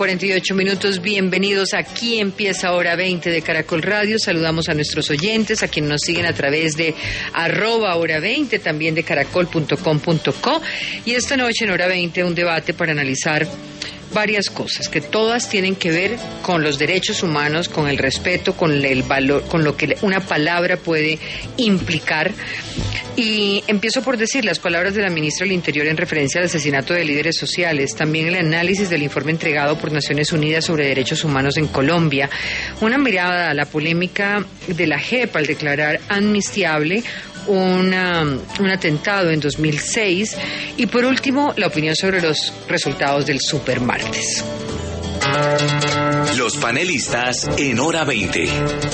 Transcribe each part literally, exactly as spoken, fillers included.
cuarenta y ocho minutos, bienvenidos. Aquí empieza Hora veinte de Caracol Radio. Saludamos a nuestros oyentes, a quienes nos siguen a través de arroba Hora veinte, también de caracol punto com punto co. Y esta noche en Hora veinte un debate para analizar varias cosas que todas tienen que ver con los derechos humanos, con el respeto, con el valor, con lo que una palabra puede implicar. Y empiezo por decir las palabras de la ministra del Interior en referencia al asesinato de líderes sociales, también el análisis del informe entregado por Naciones Unidas sobre derechos humanos en Colombia, una mirada a la polémica de la J E P al declarar amnistiable Una, un atentado en dos mil seis y por último la opinión sobre los resultados del Supermartes. Los panelistas en Hora veinte.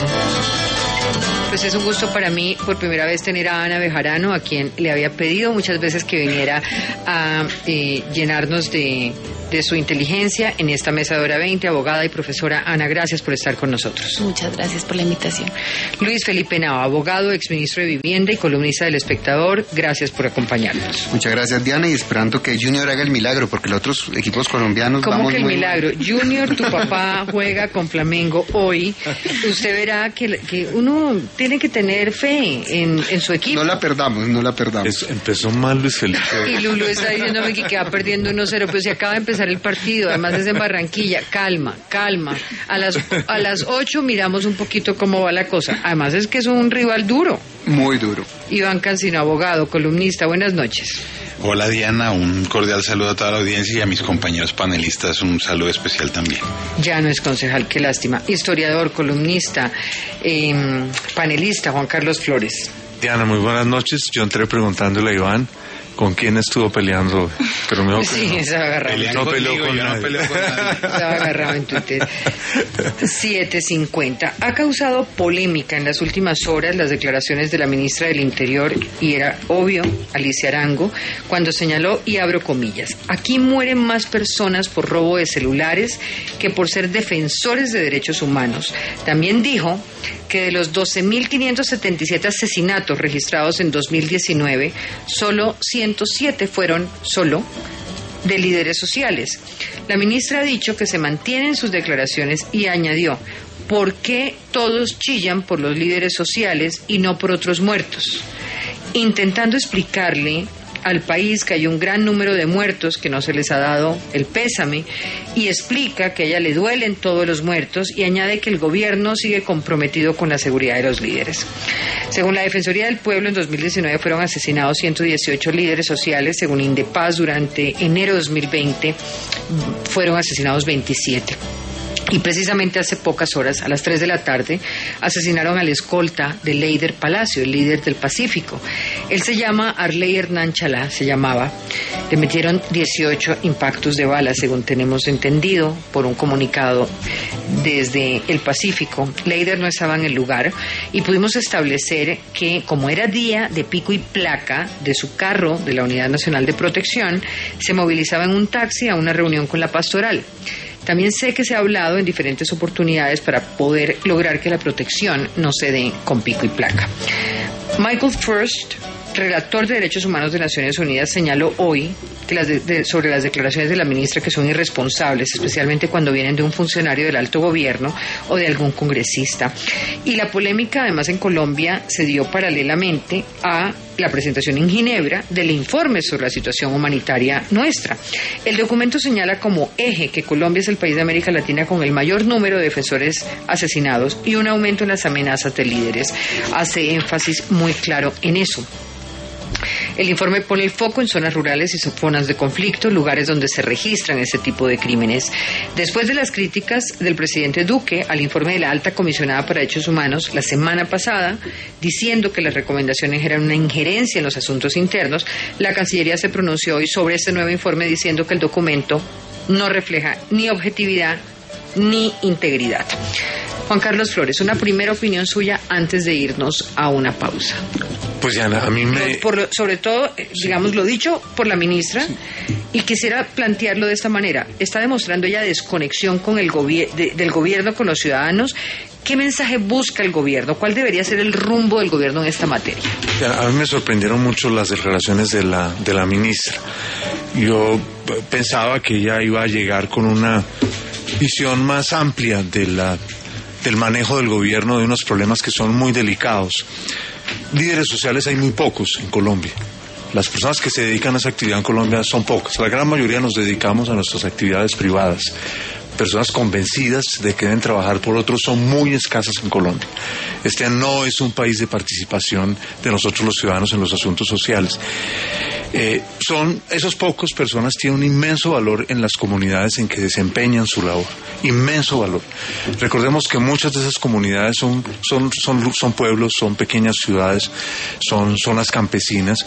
Pues es un gusto para mí por primera vez tener a Ana Bejarano, a quien le había pedido muchas veces que viniera a eh, llenarnos de, de su inteligencia en esta mesa de Hora veinte. Abogada y profesora Ana, gracias por estar con nosotros. Muchas gracias por la invitación. Luis Felipe Nava, abogado, exministro de Vivienda y columnista del Espectador, gracias por acompañarnos. Muchas gracias, Diana, y esperando que Junior haga el milagro, porque los otros equipos colombianos ¿Cómo vamos que el muy milagro? Mal. Junior, tu papá juega con Flamengo hoy. Usted verá que, que uno tiene que tener fe en, en su equipo. No la perdamos, no la perdamos. Es, empezó mal Luis Felipe. Y Lulu está diciéndome que queda perdiendo uno cero, pero si acaba de empezar el partido, además es en Barranquilla. Calma, calma. A las, a las ocho miramos un poquito cómo va la cosa. Además es que es un rival duro. Muy duro. Iván Cancino, abogado, columnista, buenas noches. Hola Diana, un cordial saludo a toda la audiencia y a mis compañeros panelistas un saludo especial también. Ya no es concejal, qué lástima. Historiador, columnista, eh, panelista, Juan Carlos Flores. Diana, muy buenas noches. Yo entré preguntándole a Iván con quién estuvo peleando, pero me dijo que sí, no. se agarrado. No peleó con nadie. No peleo con nadie. Se agarrado en Twitter. siete cincuenta. Ha causado polémica en las últimas horas las declaraciones de la ministra del Interior, y era obvio, Alicia Arango, cuando señaló, y abro comillas, aquí mueren más personas por robo de celulares que por ser defensores de derechos humanos. También dijo que de los doce mil quinientos setenta y siete asesinatos registrados en dos mil diecinueve, solo ciento siete fueron solo de líderes sociales. La ministra ha dicho que se mantienen sus declaraciones y añadió, ¿por qué todos chillan por los líderes sociales y no por otros muertos? Intentando explicarle al país que hay un gran número de muertos que no se les ha dado el pésame, y explica que a ella le duelen todos los muertos y añade que el gobierno sigue comprometido con la seguridad de los líderes. Según la Defensoría del Pueblo, en dos mil diecinueve fueron asesinados ciento dieciocho líderes sociales. Según Indepaz, durante enero de dos mil veinte fueron asesinados veintisiete. Y precisamente hace pocas horas, a las tres de la tarde, asesinaron al escolta de Leider Palacio, el líder del Pacífico. Él se llama Arley Hernán Chalá, se llamaba. Le metieron dieciocho impactos de bala, según tenemos entendido, por un comunicado desde el Pacífico. Leider no estaba en el lugar y pudimos establecer que, como era día de pico y placa de su carro de la Unidad Nacional de Protección, se movilizaba en un taxi a una reunión con la pastoral. También sé que se ha hablado en diferentes oportunidades para poder lograr que la protección no se dé con pico y placa. Michael First, relator de Derechos Humanos de Naciones Unidas, señaló hoy que las de, de, sobre las declaraciones de la ministra que son irresponsables, especialmente cuando vienen de un funcionario del alto gobierno o de algún congresista. Y la polémica, además, en Colombia se dio paralelamente a la presentación en Ginebra del informe sobre la situación humanitaria nuestra. El documento señala como eje que Colombia es el país de América Latina con el mayor número de defensores asesinados y un aumento en las amenazas de líderes. Hace énfasis muy claro en eso. El informe pone el foco en zonas rurales y zonas de conflicto, lugares donde se registran ese tipo de crímenes. Después de las críticas del presidente Duque al informe de la Alta Comisionada para Derechos Humanos la semana pasada, diciendo que las recomendaciones eran una injerencia en los asuntos internos, la Cancillería se pronunció hoy sobre este nuevo informe diciendo que el documento no refleja ni objetividad ni integridad. Juan Carlos Flores, una primera opinión suya antes de irnos a una pausa. Pues Diana, a mí me... Por lo, sobre todo, digamos, lo dicho por la ministra, sí. Y quisiera plantearlo de esta manera. Está demostrando ella desconexión con el gobier- de, del gobierno con los ciudadanos. ¿Qué mensaje busca el gobierno? ¿Cuál debería ser el rumbo del gobierno en esta materia? A mí me sorprendieron mucho las declaraciones de la, de la ministra. Yo pensaba que ella iba a llegar con una visión más amplia de la, del manejo del gobierno de unos problemas que son muy delicados. Líderes sociales hay muy pocos en Colombia. Las personas que se dedican a esa actividad en Colombia son pocas. La gran mayoría nos dedicamos a nuestras actividades privadas. Personas convencidas de que deben trabajar por otros son muy escasas en Colombia. Este no es un país de participación de nosotros los ciudadanos en los asuntos sociales. Eh, son esos pocos personas tienen un inmenso valor en las comunidades en que desempeñan su labor, inmenso valor. Recordemos que muchas de esas comunidades son son son, son pueblos, son pequeñas ciudades, son zonas campesinas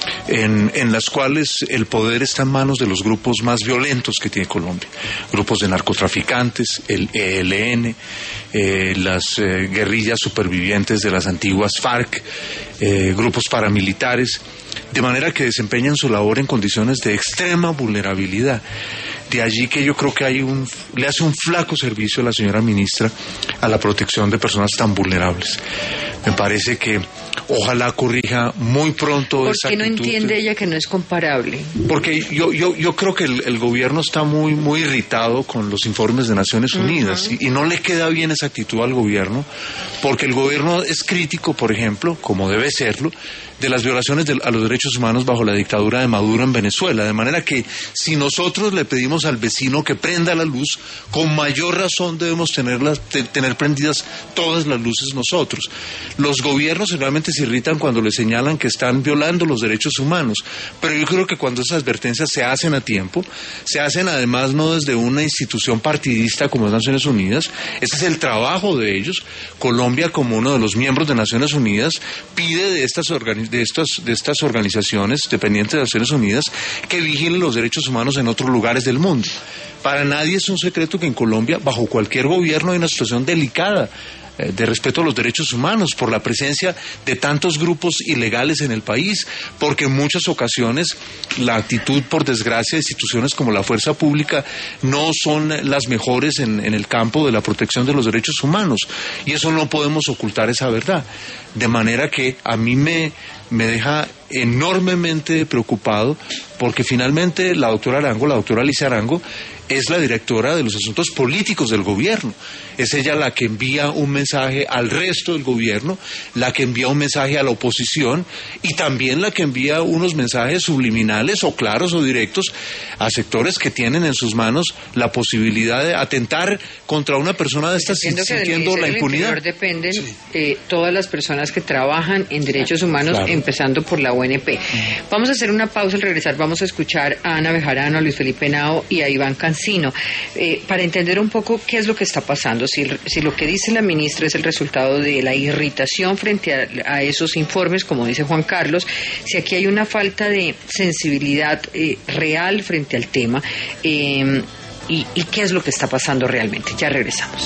en, en las cuales el poder está en manos de los grupos más violentos que tiene Colombia, grupos de narcotraficantes, el E L N, eh, las eh, guerrillas supervivientes de las antiguas FARC, eh, grupos paramilitares, de manera que desempeñan su labor en condiciones de extrema vulnerabilidad. De allí que yo creo que hay un, le hace un flaco servicio a la señora ministra a la protección de personas tan vulnerables. Me parece que ojalá corrija muy pronto ¿Por esa qué no actitud? entiende ella que no es comparable? Porque yo yo yo creo que el, el gobierno está muy muy irritado con los informes de Naciones Unidas, uh-huh. y, y no le queda bien esa actitud al gobierno, porque el gobierno es crítico, por ejemplo, como debe serlo, de las violaciones de, a los derechos humanos bajo la dictadura de Maduro en Venezuela, de manera que si nosotros le pedimos al vecino que prenda la luz, con mayor razón debemos tenerlas, te, tener prendidas todas las luces nosotros. Los gobiernos realmente se irritan cuando le señalan que están violando los derechos humanos, pero yo creo que cuando esas advertencias se hacen a tiempo, se hacen además no desde una institución partidista como es Naciones Unidas, ese es el trabajo de ellos. Colombia, como uno de los miembros de Naciones Unidas, pide de estas organizaciones de estas, de estas organizaciones dependientes de Naciones Unidas que vigilen los derechos humanos en otros lugares del mundo. Para nadie es un secreto que en Colombia, bajo cualquier gobierno, hay una situación delicada eh, de respeto a los derechos humanos por la presencia de tantos grupos ilegales en el país, porque en muchas ocasiones la actitud, por desgracia, de instituciones como la Fuerza Pública no son las mejores en, en el campo de la protección de los derechos humanos, y eso no podemos ocultar esa verdad. De manera que a mí me, me deja enormemente preocupado, porque finalmente la doctora Arango, la doctora Alicia Arango, es la directora de los asuntos políticos del gobierno. Es ella la que envía un mensaje al resto del gobierno, la que envía un mensaje a la oposición y también la que envía unos mensajes subliminales o claros o directos a sectores que tienen en sus manos la posibilidad de atentar contra una persona de estas sintiendo la impunidad. Dependen sí. eh, todas las personas que trabajan en derechos humanos, claro. empezando por la O N P. Vamos a hacer una pausa. Al regresar vamos a escuchar a Ana Bejarano, a Luis Felipe Henao y a Iván Cancino eh, para entender un poco qué es lo que está pasando. Si, si lo que dice la ministra es el resultado de la irritación frente a, a esos informes, como dice Juan Carlos, si aquí hay una falta de sensibilidad eh, real frente al tema, eh, y, y qué es lo que está pasando realmente. Ya regresamos.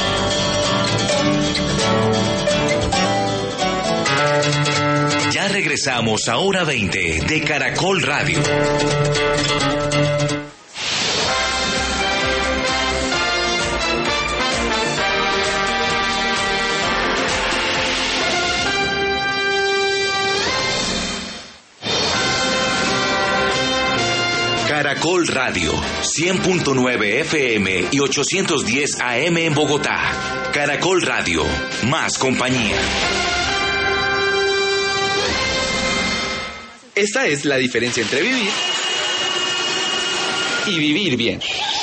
Ya regresamos a Hora veinte de Caracol Radio. Caracol Radio, cien punto nueve F M y ochocientos diez A M en Bogotá. Caracol Radio, más compañía. Esta es la diferencia entre vivir y vivir bien.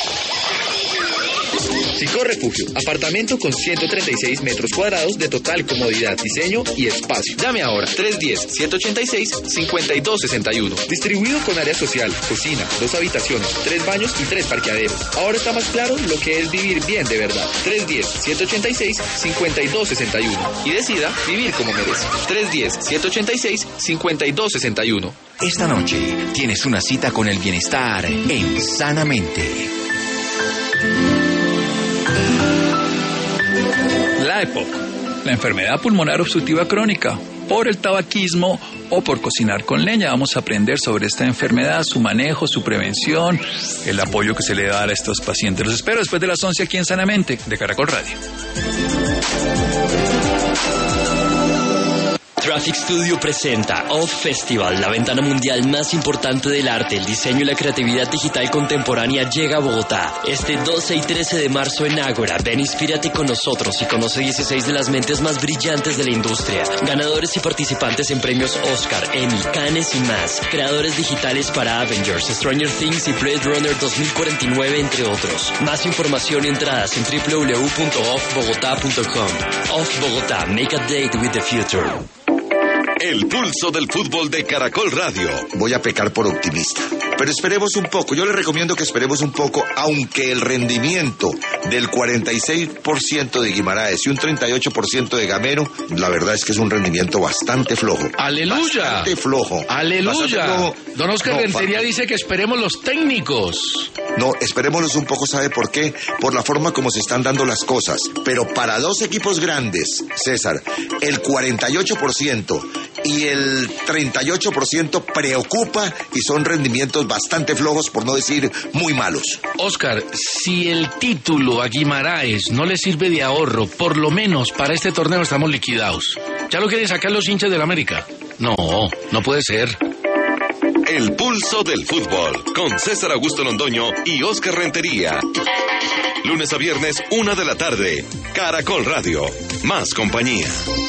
Sico Refugio, apartamento con ciento treinta y seis metros cuadrados de total comodidad, diseño y espacio. Llame ahora, tres uno cero, uno ocho seis, cinco dos seis uno. Distribuido con área social, cocina, dos habitaciones, tres baños y tres parqueaderos. Ahora está más claro lo que es vivir bien de verdad. tres uno cero, uno ocho seis, cinco dos seis uno. Y decida vivir como merece. tres uno cero, uno ocho seis, cinco dos seis uno. Esta noche tienes una cita con el bienestar en Sanamente. La E P O C, la enfermedad pulmonar obstructiva crónica, por el tabaquismo o por cocinar con leña. Vamos a aprender sobre esta enfermedad, su manejo, su prevención, el apoyo que se le da a estos pacientes. Los espero después de las once aquí en Sanamente, de Caracol Radio. Traffic Studio presenta Off Festival, la ventana mundial más importante del arte, el diseño y la creatividad digital contemporánea llega a Bogotá. Este doce y trece de marzo en Ágora. Ven, inspírate con nosotros y conoce dieciséis de las mentes más brillantes de la industria. Ganadores y participantes en premios Oscar, Emmy, Cannes y más. Creadores digitales para Avengers, Stranger Things y Blade Runner dos mil cuarenta y nueve, entre otros. Más información y entradas en w w w punto off bogotá punto com. Off Bogotá, make a date with the future. El pulso del fútbol de Caracol Radio. Voy a pecar por optimista, pero esperemos un poco. Yo les recomiendo que esperemos un poco, aunque el rendimiento del cuarenta y seis por ciento de Guimaraes y un treinta y ocho por ciento de Gamero, la verdad es que es un rendimiento bastante flojo. ¡Aleluya! Bastante flojo. ¡Aleluya! Bastante flojo. Don Oscar No, Rentería pa- dice que esperemos los técnicos. No, esperémoslos un poco, ¿sabe por qué? Por la forma como se están dando las cosas. Pero para dos equipos grandes, César, el cuarenta y ocho por ciento y el treinta y ocho por ciento preocupa y son rendimientos bastante flojos, por no decir muy malos. Oscar, si el título a Guimaraes no le sirve de ahorro, por lo menos para este torneo estamos liquidados. ¿Ya lo quieren sacar los hinchas del América? No, no puede ser. El pulso del fútbol con César Augusto Londoño y Oscar Rentería. Lunes a viernes, una de la tarde. Caracol Radio. Más compañía.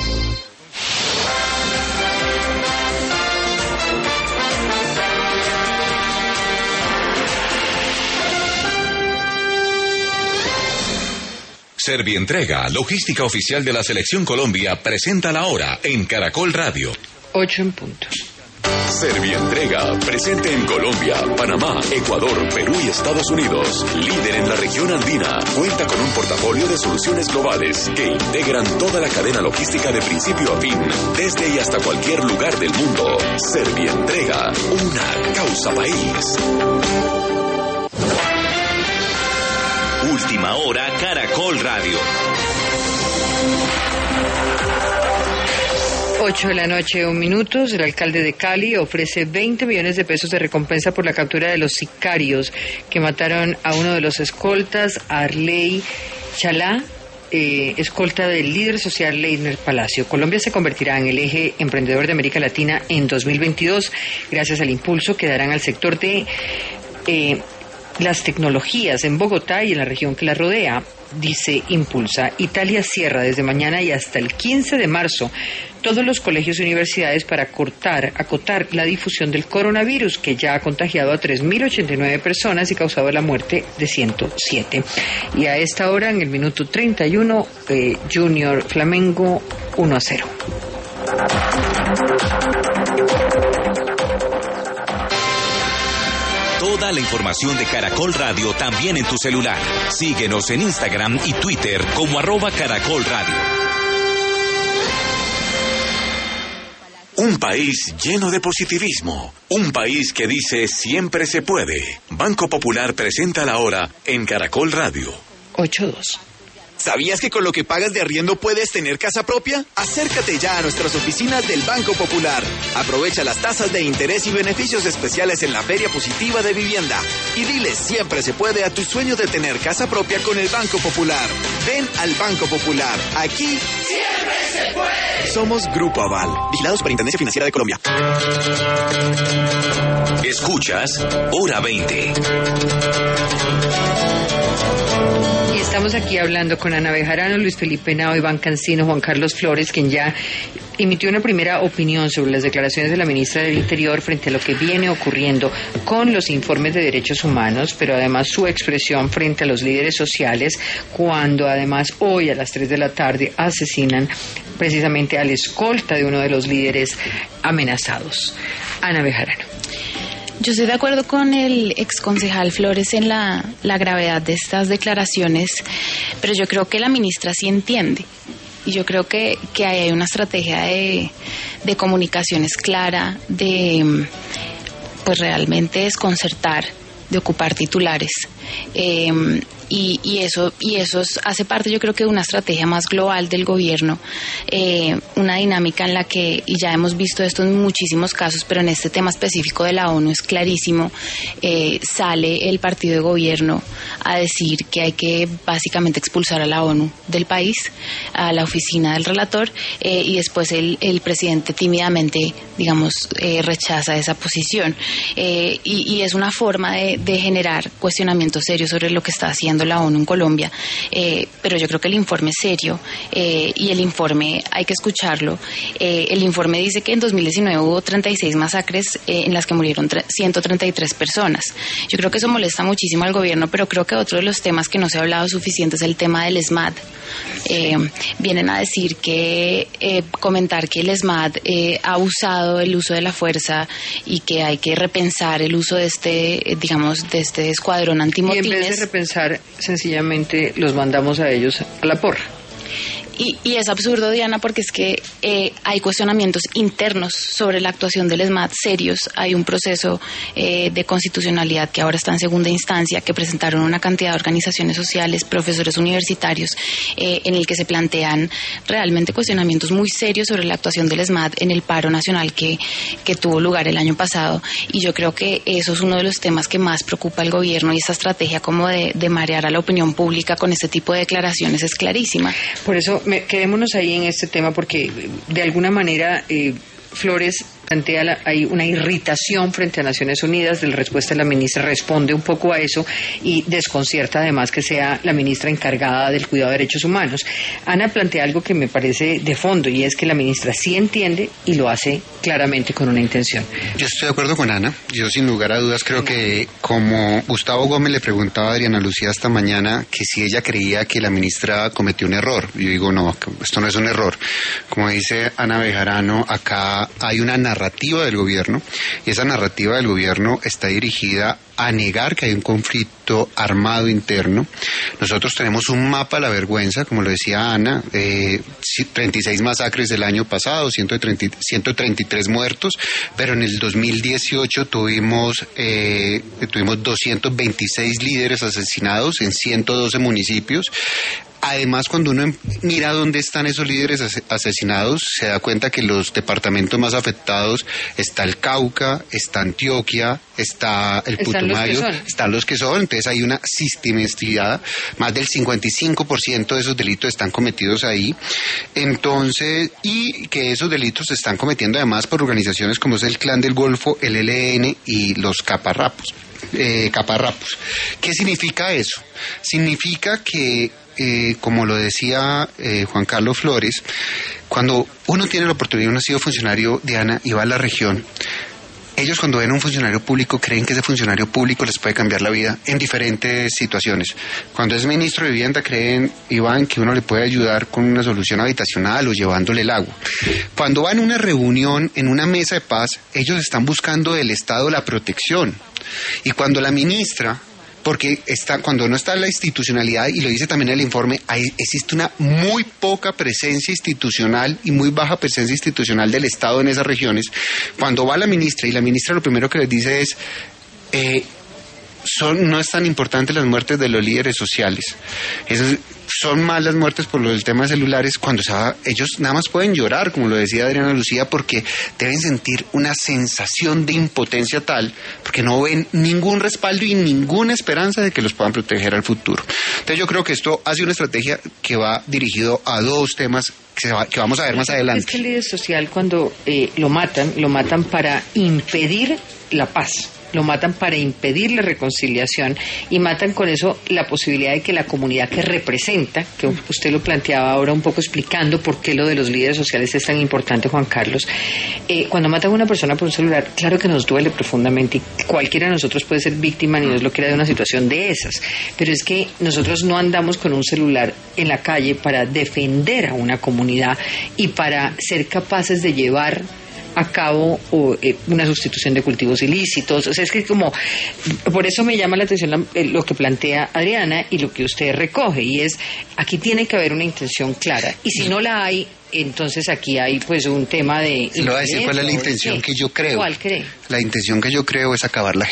Servientrega, logística oficial de la Selección Colombia, presenta la hora en Caracol Radio. Ocho en punto. Servientrega, presente en Colombia, Panamá, Ecuador, Perú y Estados Unidos. Líder en la región andina, cuenta con un portafolio de soluciones globales que integran toda la cadena logística de principio a fin, desde y hasta cualquier lugar del mundo. Servientrega, una causa país. Última hora, Caracol Radio. Ocho de la noche, un minuto. El alcalde de Cali ofrece veinte millones de pesos de recompensa por la captura de los sicarios que mataron a uno de los escoltas, Arley Chalá, eh, escolta del líder social Leiner Palacio. Colombia se convertirá en el eje emprendedor de América Latina en dos mil veintidós, gracias al impulso que darán al sector de eh, las tecnologías en Bogotá y en la región que la rodea, dice Impulsa. Italia cierra desde mañana y hasta el quince de marzo todos los colegios y universidades para cortar, acotar la difusión del coronavirus, que ya ha contagiado a tres mil ochenta y nueve personas y causado la muerte de ciento siete. Y a esta hora, en el minuto treinta y uno, eh, Junior Flamengo uno a cero. Toda la información de Caracol Radio también en tu celular. Síguenos en Instagram y Twitter como arroba Caracol Radio. Un país lleno de positivismo. Un país que dice siempre se puede. Banco Popular presenta la hora en Caracol Radio. ocho dos. ¿Sabías que con lo que pagas de arriendo puedes tener casa propia? Acércate ya a nuestras oficinas del Banco Popular. Aprovecha las tasas de interés y beneficios especiales en la Feria Positiva de Vivienda. Y dile siempre se puede a tu sueño de tener casa propia con el Banco Popular. Ven al Banco Popular. Aquí siempre se puede. Somos Grupo Aval, vigilado Superintendencia Financiera de Colombia. Escuchas Hora veinte. Y estamos aquí hablando con Ana Bejarano, Luis Felipe Henao, Iván Cancino, Juan Carlos Flores, quien ya emitió una primera opinión sobre las declaraciones de la ministra del Interior frente a lo que viene ocurriendo con los informes de derechos humanos, pero además su expresión frente a los líderes sociales, cuando además hoy a las tres de la tarde asesinan precisamente al escolta de uno de los líderes amenazados. Ana Bejarano. Yo estoy de acuerdo con el exconcejal Flores en la, la gravedad de estas declaraciones, pero yo creo que la ministra sí entiende. Y yo creo que, que hay una estrategia de, de comunicaciones clara, de pues realmente desconcertar, de ocupar titulares. Eh, y, y eso y eso es, hace parte, yo creo, que de una estrategia más global del gobierno, eh, una dinámica en la que, y ya hemos visto esto en muchísimos casos, pero en este tema específico de la ONU es clarísimo, eh, sale el partido de gobierno a decir que hay que básicamente expulsar a la ONU del país, a la oficina del relator, eh, y después el, el presidente tímidamente, digamos, eh, rechaza esa posición, eh, y, y es una forma de, de generar cuestionamientos serios sobre lo que está haciendo la ONU en Colombia, eh, pero yo creo que el informe es serio, eh, y el informe hay que escucharlo. Eh, el informe dice que en dos mil diecinueve hubo treinta y seis masacres eh, en las que murieron ciento treinta y tres personas. Yo creo que eso molesta muchísimo al gobierno, pero creo que otro de los temas que no se ha hablado suficiente es el tema del ESMAD. Eh, vienen a decir que, eh, comentar que el ESMAD eh, ha usado el uso de la fuerza y que hay que repensar el uso de este, eh, digamos, de este escuadrón antimotines. Y en vez de repensar, sencillamente los mandamos a ellos a la porra. Y, y es absurdo, Diana, porque es que eh, hay cuestionamientos internos sobre la actuación del ESMAD serios. Hay un proceso eh, de constitucionalidad que ahora está en segunda instancia, que presentaron una cantidad de organizaciones sociales, profesores universitarios, eh, en el que se plantean realmente cuestionamientos muy serios sobre la actuación del ESMAD en el paro nacional que, que tuvo lugar el año pasado. Y yo creo que eso es uno de los temas que más preocupa al gobierno, y esa estrategia como de, de marear a la opinión pública con este tipo de declaraciones es clarísima. Por eso me, quedémonos ahí en este tema, porque de alguna manera eh, Flores plantea la, hay una irritación frente a Naciones Unidas. De la respuesta de la ministra responde un poco a eso y desconcierta además que sea la ministra encargada del cuidado de derechos humanos. Ana plantea algo que me parece de fondo, y es que la ministra sí entiende y lo hace claramente con una intención. Yo estoy de acuerdo con Ana. Yo sin lugar a dudas creo que, como Gustavo Gómez le preguntaba a Adriana Lucía esta mañana, que si ella creía que la ministra cometió un error. Yo digo, no, esto no es un error. Como dice Ana Bejarano, acá hay una narrativa narrativa del gobierno, y esa narrativa del gobierno está dirigida a negar que hay un conflicto armado interno. Nosotros tenemos un mapa de la vergüenza, como lo decía Ana, eh, treinta y seis masacres del año pasado, ciento treinta, ciento treinta y tres muertos, pero en el dos mil dieciocho tuvimos, eh, tuvimos doscientos veintiséis líderes asesinados en ciento doce municipios. Además, cuando uno mira dónde están esos líderes asesinados, se da cuenta que los departamentos más afectados está el Cauca, está Antioquia, está el Putumayo, están los que son. Entonces hay una sistematicidad, más del cincuenta y cinco por ciento de esos delitos están cometidos ahí. Entonces, y que esos delitos se están cometiendo además por organizaciones como es el Clan del Golfo, el E L N y los caparrapos. Eh, caparrapos. ¿Qué significa eso? Significa que Eh, como lo decía eh, Juan Carlos Flores, cuando uno tiene la oportunidad, uno ha sido funcionario, Diana, y va a la región, ellos cuando ven a un funcionario público creen que ese funcionario público les puede cambiar la vida en diferentes situaciones. Cuando es ministro de Vivienda creen, Iván, que uno le puede ayudar con una solución habitacional o llevándole el agua. Cuando van a una reunión, en una mesa de paz, ellos están buscando del Estado la protección. Y cuando la ministra, porque está, cuando no está la institucionalidad, y lo dice también el informe, hay, existe una muy poca presencia institucional y muy baja presencia institucional del Estado en esas regiones. Cuando va la ministra, y la ministra lo primero que les dice es, eh, son, no es tan importante las muertes de los líderes sociales. Esas, son más las muertes por lo del tema de celulares, cuando se va, ellos nada más pueden llorar, como lo decía Adriana Lucía, porque deben sentir una sensación de impotencia tal, porque no ven ningún respaldo y ninguna esperanza de que los puedan proteger al futuro. Entonces yo creo que esto hace una estrategia que va dirigido a dos temas que, se va, que vamos a ver más adelante. Es que el líder social, cuando eh, lo matan, lo matan para impedir la paz. Lo matan para impedir la reconciliación, y matan con eso la posibilidad de que la comunidad que representa, que usted lo planteaba ahora un poco explicando por qué lo de los líderes sociales es tan importante, Juan Carlos, eh, cuando matan a una persona por un celular, claro que nos duele profundamente, y cualquiera de nosotros puede ser víctima, ni Dios lo quiera, de una situación de esas, pero es que nosotros no andamos con un celular en la calle para defender a una comunidad y para ser capaces de llevar a cabo o, eh, una sustitución de cultivos ilícitos. O sea, es que como, por eso me llama la atención la, eh, lo que plantea Adriana y lo que usted recoge, y es, aquí tiene que haber una intención clara, y si no la hay, entonces aquí hay pues un tema de... Le voy a decir cuál es la intención que yo creo. ¿Cuál cree? La intención que yo creo es acabar la J E P.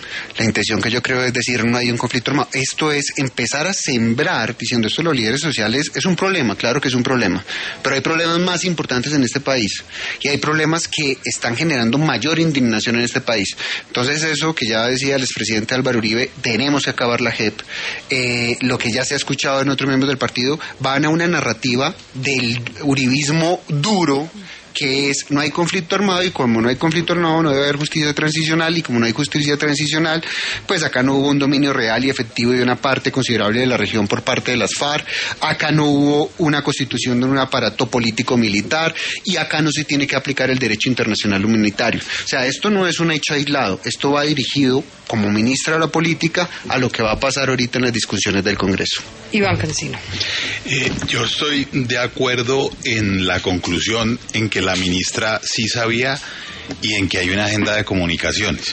La intención que yo creo es decir, no hay un conflicto armado. Esto es empezar a sembrar, diciendo esto los líderes sociales, es un problema, claro que es un problema, pero hay problemas más importantes en este país y hay problemas que están generando mayor indignación en este país. Entonces eso que ya decía el expresidente Álvaro Uribe, tenemos que acabar la J E P, eh, lo que ya se ha escuchado en otros miembros del partido, van a una narrativa del uribismo duro, que es no hay conflicto armado, y como no hay conflicto armado no debe haber justicia transicional, y como no hay justicia transicional, pues acá no hubo un dominio real y efectivo de una parte considerable de la región por parte de las FARC, acá no hubo una constitución de un aparato político militar, y acá no se tiene que aplicar el derecho internacional humanitario. O sea, esto no es un hecho aislado, esto va dirigido como ministra de la política a lo que va a pasar ahorita en las discusiones del Congreso. Iván Cancino. Eh, yo estoy de acuerdo en la conclusión en que la ministra sí sabía y en que hay una agenda de comunicaciones.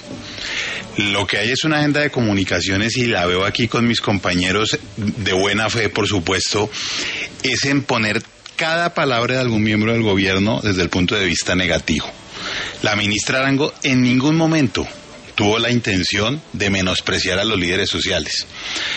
Lo que hay es una agenda de comunicaciones, y la veo aquí con mis compañeros de buena fe, por supuesto, es en poner cada palabra de algún miembro del gobierno desde el punto de vista negativo. La ministra Arango en ningún momento tuvo la intención de menospreciar a los líderes sociales,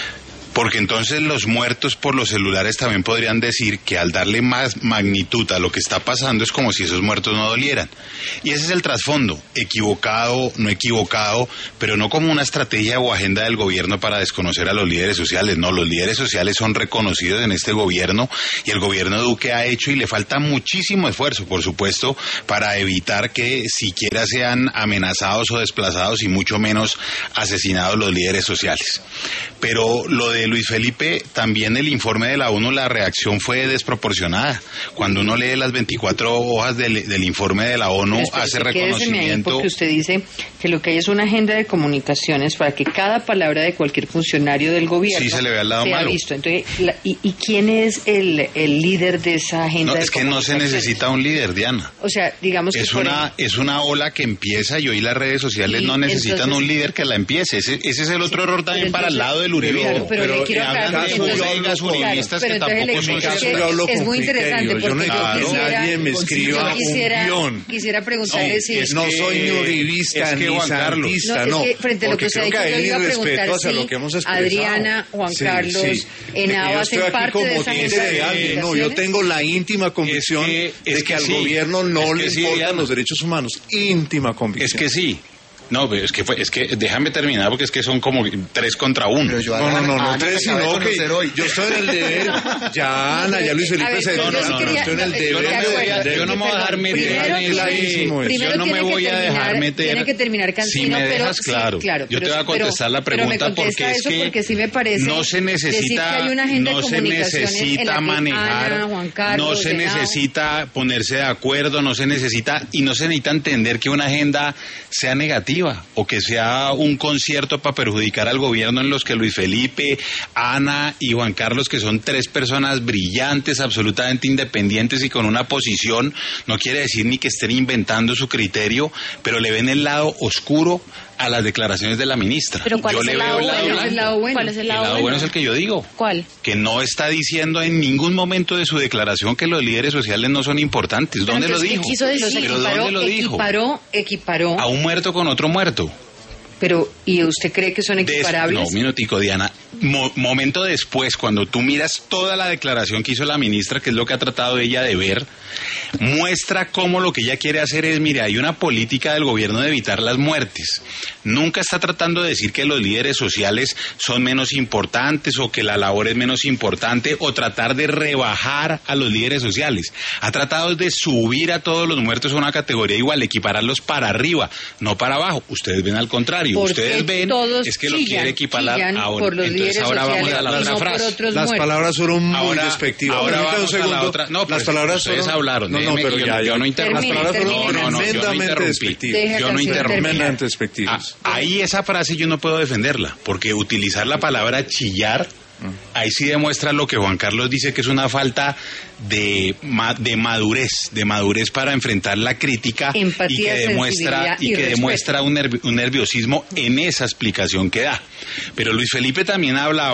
porque entonces los muertos por los celulares también podrían decir que al darle más magnitud a lo que está pasando es como si esos muertos no dolieran. Y ese es el trasfondo, equivocado, no equivocado, pero no como una estrategia o agenda del gobierno para desconocer a los líderes sociales. No, los líderes sociales son reconocidos en este gobierno, y el gobierno de Duque ha hecho, y le falta muchísimo esfuerzo, por supuesto, para evitar que siquiera sean amenazados o desplazados, y mucho menos asesinados los líderes sociales. Pero lo de Luis Felipe, también el informe de la ONU, la reacción fue desproporcionada. Cuando uno lee las veinticuatro hojas del, del informe de la ONU, Después, hace quédeseme reconocimiento. Ahí porque usted dice que lo que hay es una agenda de comunicaciones para que cada palabra de cualquier funcionario del gobierno sí se le vea al lado sea malo. visto. Entonces, la, y, ¿y quién es el, el líder de esa agenda? No, de es que no se necesita un líder, Diana. O sea, digamos que es por una el, es una ola que empieza, y hoy las redes sociales Y no necesitan entonces- un líder que la empiece. Ese, ese es el otro error también pero para el entonces- lado del uribismo. Pero, pero le quiero que aclarar, hablan de entonces- colegas uribistas claro, que pero tampoco entonces son le- serios. es, yo hablo es con muy interesante criterio, yo porque no yo necesito que quisiera, nadie me escriba yo quisiera, un guión. quisiera preguntarle No, si es no soy ni uribista, es que ni Juan Carlos- santista, no, no. es que frente a lo que porque usted ha creo dicho, que yo iba hay a irrespeto preguntar hacia si lo que hemos expresado. Adriana, Juan Sí, Carlos, sí. en Yo Nava estoy hacen aquí parte como de esa títere agenda de de alguien. No, yo comunicaciones. tengo la íntima convicción Es que- es de que, que al sí. gobierno no Es le que sí, importan Diana. los derechos humanos. Íntima convicción. Es que sí. No, pero es que fue, es que déjame terminar, porque es que son como tres contra uno. Pero yo a No, no, Ana- no, a no, Ana tres, la acabé sino de que conocer hoy. yo estoy en el deber, ya Ana, ya Luis A Felipe ver, se... pero No, yo no, sí no, quería- estoy en el no, deber de de... acuerdo. de- Yo no me voy a dejar meter Primero en clarísimo ese- eso. Primero Yo no me tiene que voy a dejar terminar- meter. tiene que terminar Cancino, si me pero dejas sí, claro, claro, yo te pero- voy a contestar pero- la pero me pregunta, contesta porque es eso que porque sí me parece no se decir que necesita, hay una agenda no de se comunicaciones en la necesita que manejar, Ana, Juan Carlos, no se Henao- necesita ponerse de acuerdo, no se necesita, y no se necesita entender que una agenda sea negativa o que sea un concierto para perjudicar al gobierno, en los que Luis Felipe, Ana y Juan Carlos, que son tres personas brillantes, absolutamente independientes y con una posición, no quiere decir ni que estén inventando su criterio, pero le ven el lado oscuro a las declaraciones de la ministra. Pero ¿cuál Yo es le el veo lado el lado bueno? blanco. el lado bueno. ¿Cuál es el El lado, lado bueno es el que yo digo. ¿Cuál? Que no está diciendo en ningún momento de su declaración que los líderes sociales no son importantes. Pero ¿Dónde lo entonces, dijo? ¿qué quiso decir? ¿Pero Equiparó, dónde lo dijo? equiparó, equiparó, A un muerto con otro muerto. pero ¿y usted cree que son Des- equiparables? No, minutico, Diana. Mo- momento después, cuando tú miras toda la declaración que hizo la ministra, que es lo que ha tratado ella de ver, muestra cómo lo que ella quiere hacer es, mire, hay una política del gobierno de evitar las muertes. Nunca está tratando de decir que los líderes sociales son menos importantes o que la labor es menos importante o tratar de rebajar a los líderes sociales. Ha tratado de subir a todos los muertos a una categoría igual, equipararlos para arriba, no para abajo. Ustedes ven al contrario. Porque Ustedes ven todos es que lo chillan, quiere equiparar chillan a por los Entonces líderes ahora vamos sociales a la y otra no por frase. otros Las muertos. palabras fueron muy Ahora- despectivas. ahora Permítame vamos un a la segundo. otra. No, las pues, palabras ustedes fueron... hablaron, No, no, déjeme pero que yo- ya, yo ya. no interrumpí. Las palabras Termine, fueron no, no, no, yo no tremendamente interrumpí. despectivas. Deje a Yo no Cancino interrumpí. terminar. Tremendamente despectivas. Ah, ahí esa frase yo no puedo defenderla, porque utilizar la palabra chillar, ahí sí demuestra lo que Juan Carlos dice, que es una falta de, ma- de madurez, de madurez para enfrentar la crítica, Empatía, y que demuestra, sensibilidad y y que respeto. demuestra un, nervi- un nerviosismo en esa explicación que da. Pero Luis Felipe también hablaba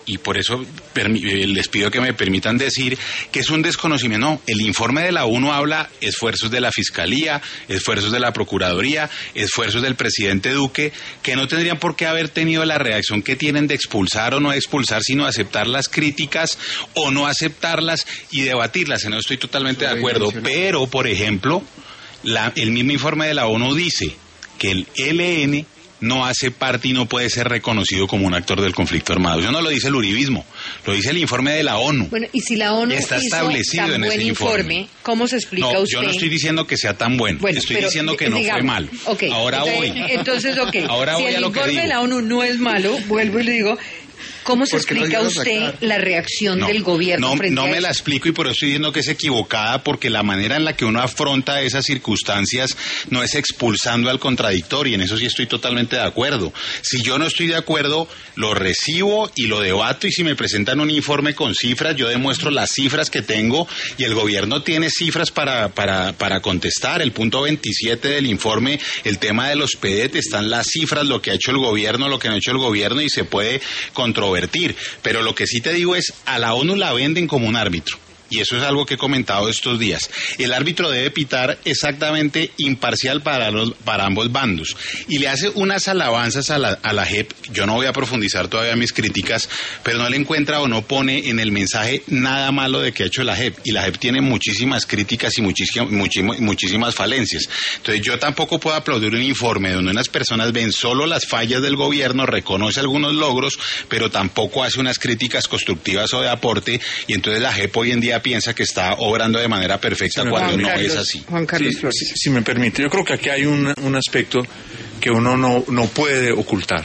y por eso les pido que me permitan decir que es un desconocimiento. No, el informe de la ONU habla esfuerzos de la Fiscalía, esfuerzos de la Procuraduría, esfuerzos del presidente Duque, que no tendrían por qué haber tenido la reacción que tienen de expulsar o no expulsar, sino aceptar las críticas o no aceptarlas y debatirlas. En eso estoy totalmente de acuerdo. Pero, por ejemplo, la, el mismo informe de la ONU dice que el E L N no hace parte y no puede ser reconocido como un actor del conflicto armado. Eso no lo dice el uribismo, lo dice el informe de la ONU. Bueno, y si la ONU está hizo establecido tan en buen ese informe, informe, ¿cómo se explica no, usted? Yo no estoy diciendo que sea tan bueno, bueno estoy pero, diciendo que no digamos, fue malo. Okay, Ahora entonces, voy. Entonces, ok, Ahora si voy el a lo que informe digo. de la ONU no es malo, vuelvo y le digo, ¿cómo se Porque explica lo usted sacar. la reacción No, del gobierno no, frente no a me eso? la explico y por eso estoy diciendo que es equivocada, porque la manera en la que uno afronta esas circunstancias no es expulsando al contradictorio, y en eso sí estoy totalmente de acuerdo. Si yo no estoy de acuerdo, lo recibo y lo debato, y si me presentan un informe con cifras, yo demuestro las cifras que tengo, y el gobierno tiene cifras para, para, para contestar. El punto veintisiete del informe, el tema de los P E D, están las cifras, lo que ha hecho el gobierno, lo que no ha hecho el gobierno, y se puede controvertir. Pero lo que sí te digo es, a la ONU la venden como un árbitro. Y eso es algo que he comentado estos días. El árbitro debe pitar exactamente imparcial para, los, para ambos bandos. Y le hace unas alabanzas a la, a la J E P. Yo no voy a profundizar todavía mis críticas, pero no le encuentra o no pone en el mensaje nada malo de que ha hecho la J E P. Y la J E P tiene muchísimas críticas y muchísimas, muchísimas, muchísimas falencias. Entonces yo tampoco puedo aplaudir un informe donde unas personas ven solo las fallas del gobierno, reconoce algunos logros, pero tampoco hace unas críticas constructivas o de aporte. Y entonces la J E P hoy en día piensa que está obrando de manera perfecta, sí, cuando Juan no Carlos, es así. Juan Carlos sí, Flores. Si, si me permite, yo creo que aquí hay un, un aspecto que uno no, no puede ocultar.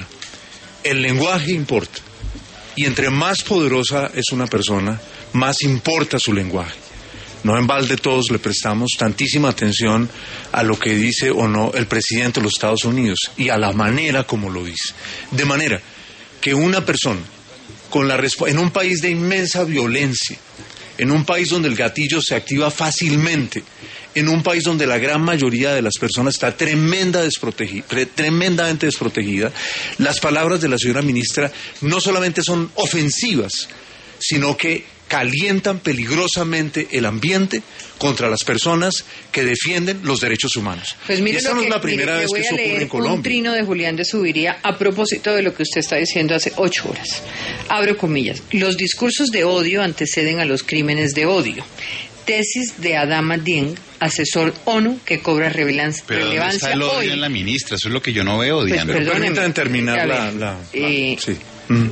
El lenguaje importa. Y entre más poderosa es una persona, más importa su lenguaje. No en balde todos le prestamos tantísima atención a lo que dice o no el presidente de los Estados Unidos y a la manera como lo dice. De manera que una persona con la resp- en un país de inmensa violencia, en un país donde el gatillo se activa fácilmente, en un país donde la gran mayoría de las personas está tremenda desprotegi- tre- tremendamente desprotegida, las palabras de la señora ministra no solamente son ofensivas, sino que calientan peligrosamente el ambiente contra las personas que defienden los derechos humanos. Pues mire, y esta lo no que, es la primera mire, vez que eso ocurre en un Colombia. trino de Julián de Zuviría a propósito de lo que usted está diciendo hace ocho horas. Abro comillas. Los discursos de odio anteceden a los crímenes de odio. Tesis de Adama Dieng, asesor ONU que cobra relevancia Pero ¿dónde está el odio hoy. en la ministra? Eso es lo que yo no veo, Pues, Diana. perdóneme, Permítanme terminar a la... ver, la- eh, sí. Mm.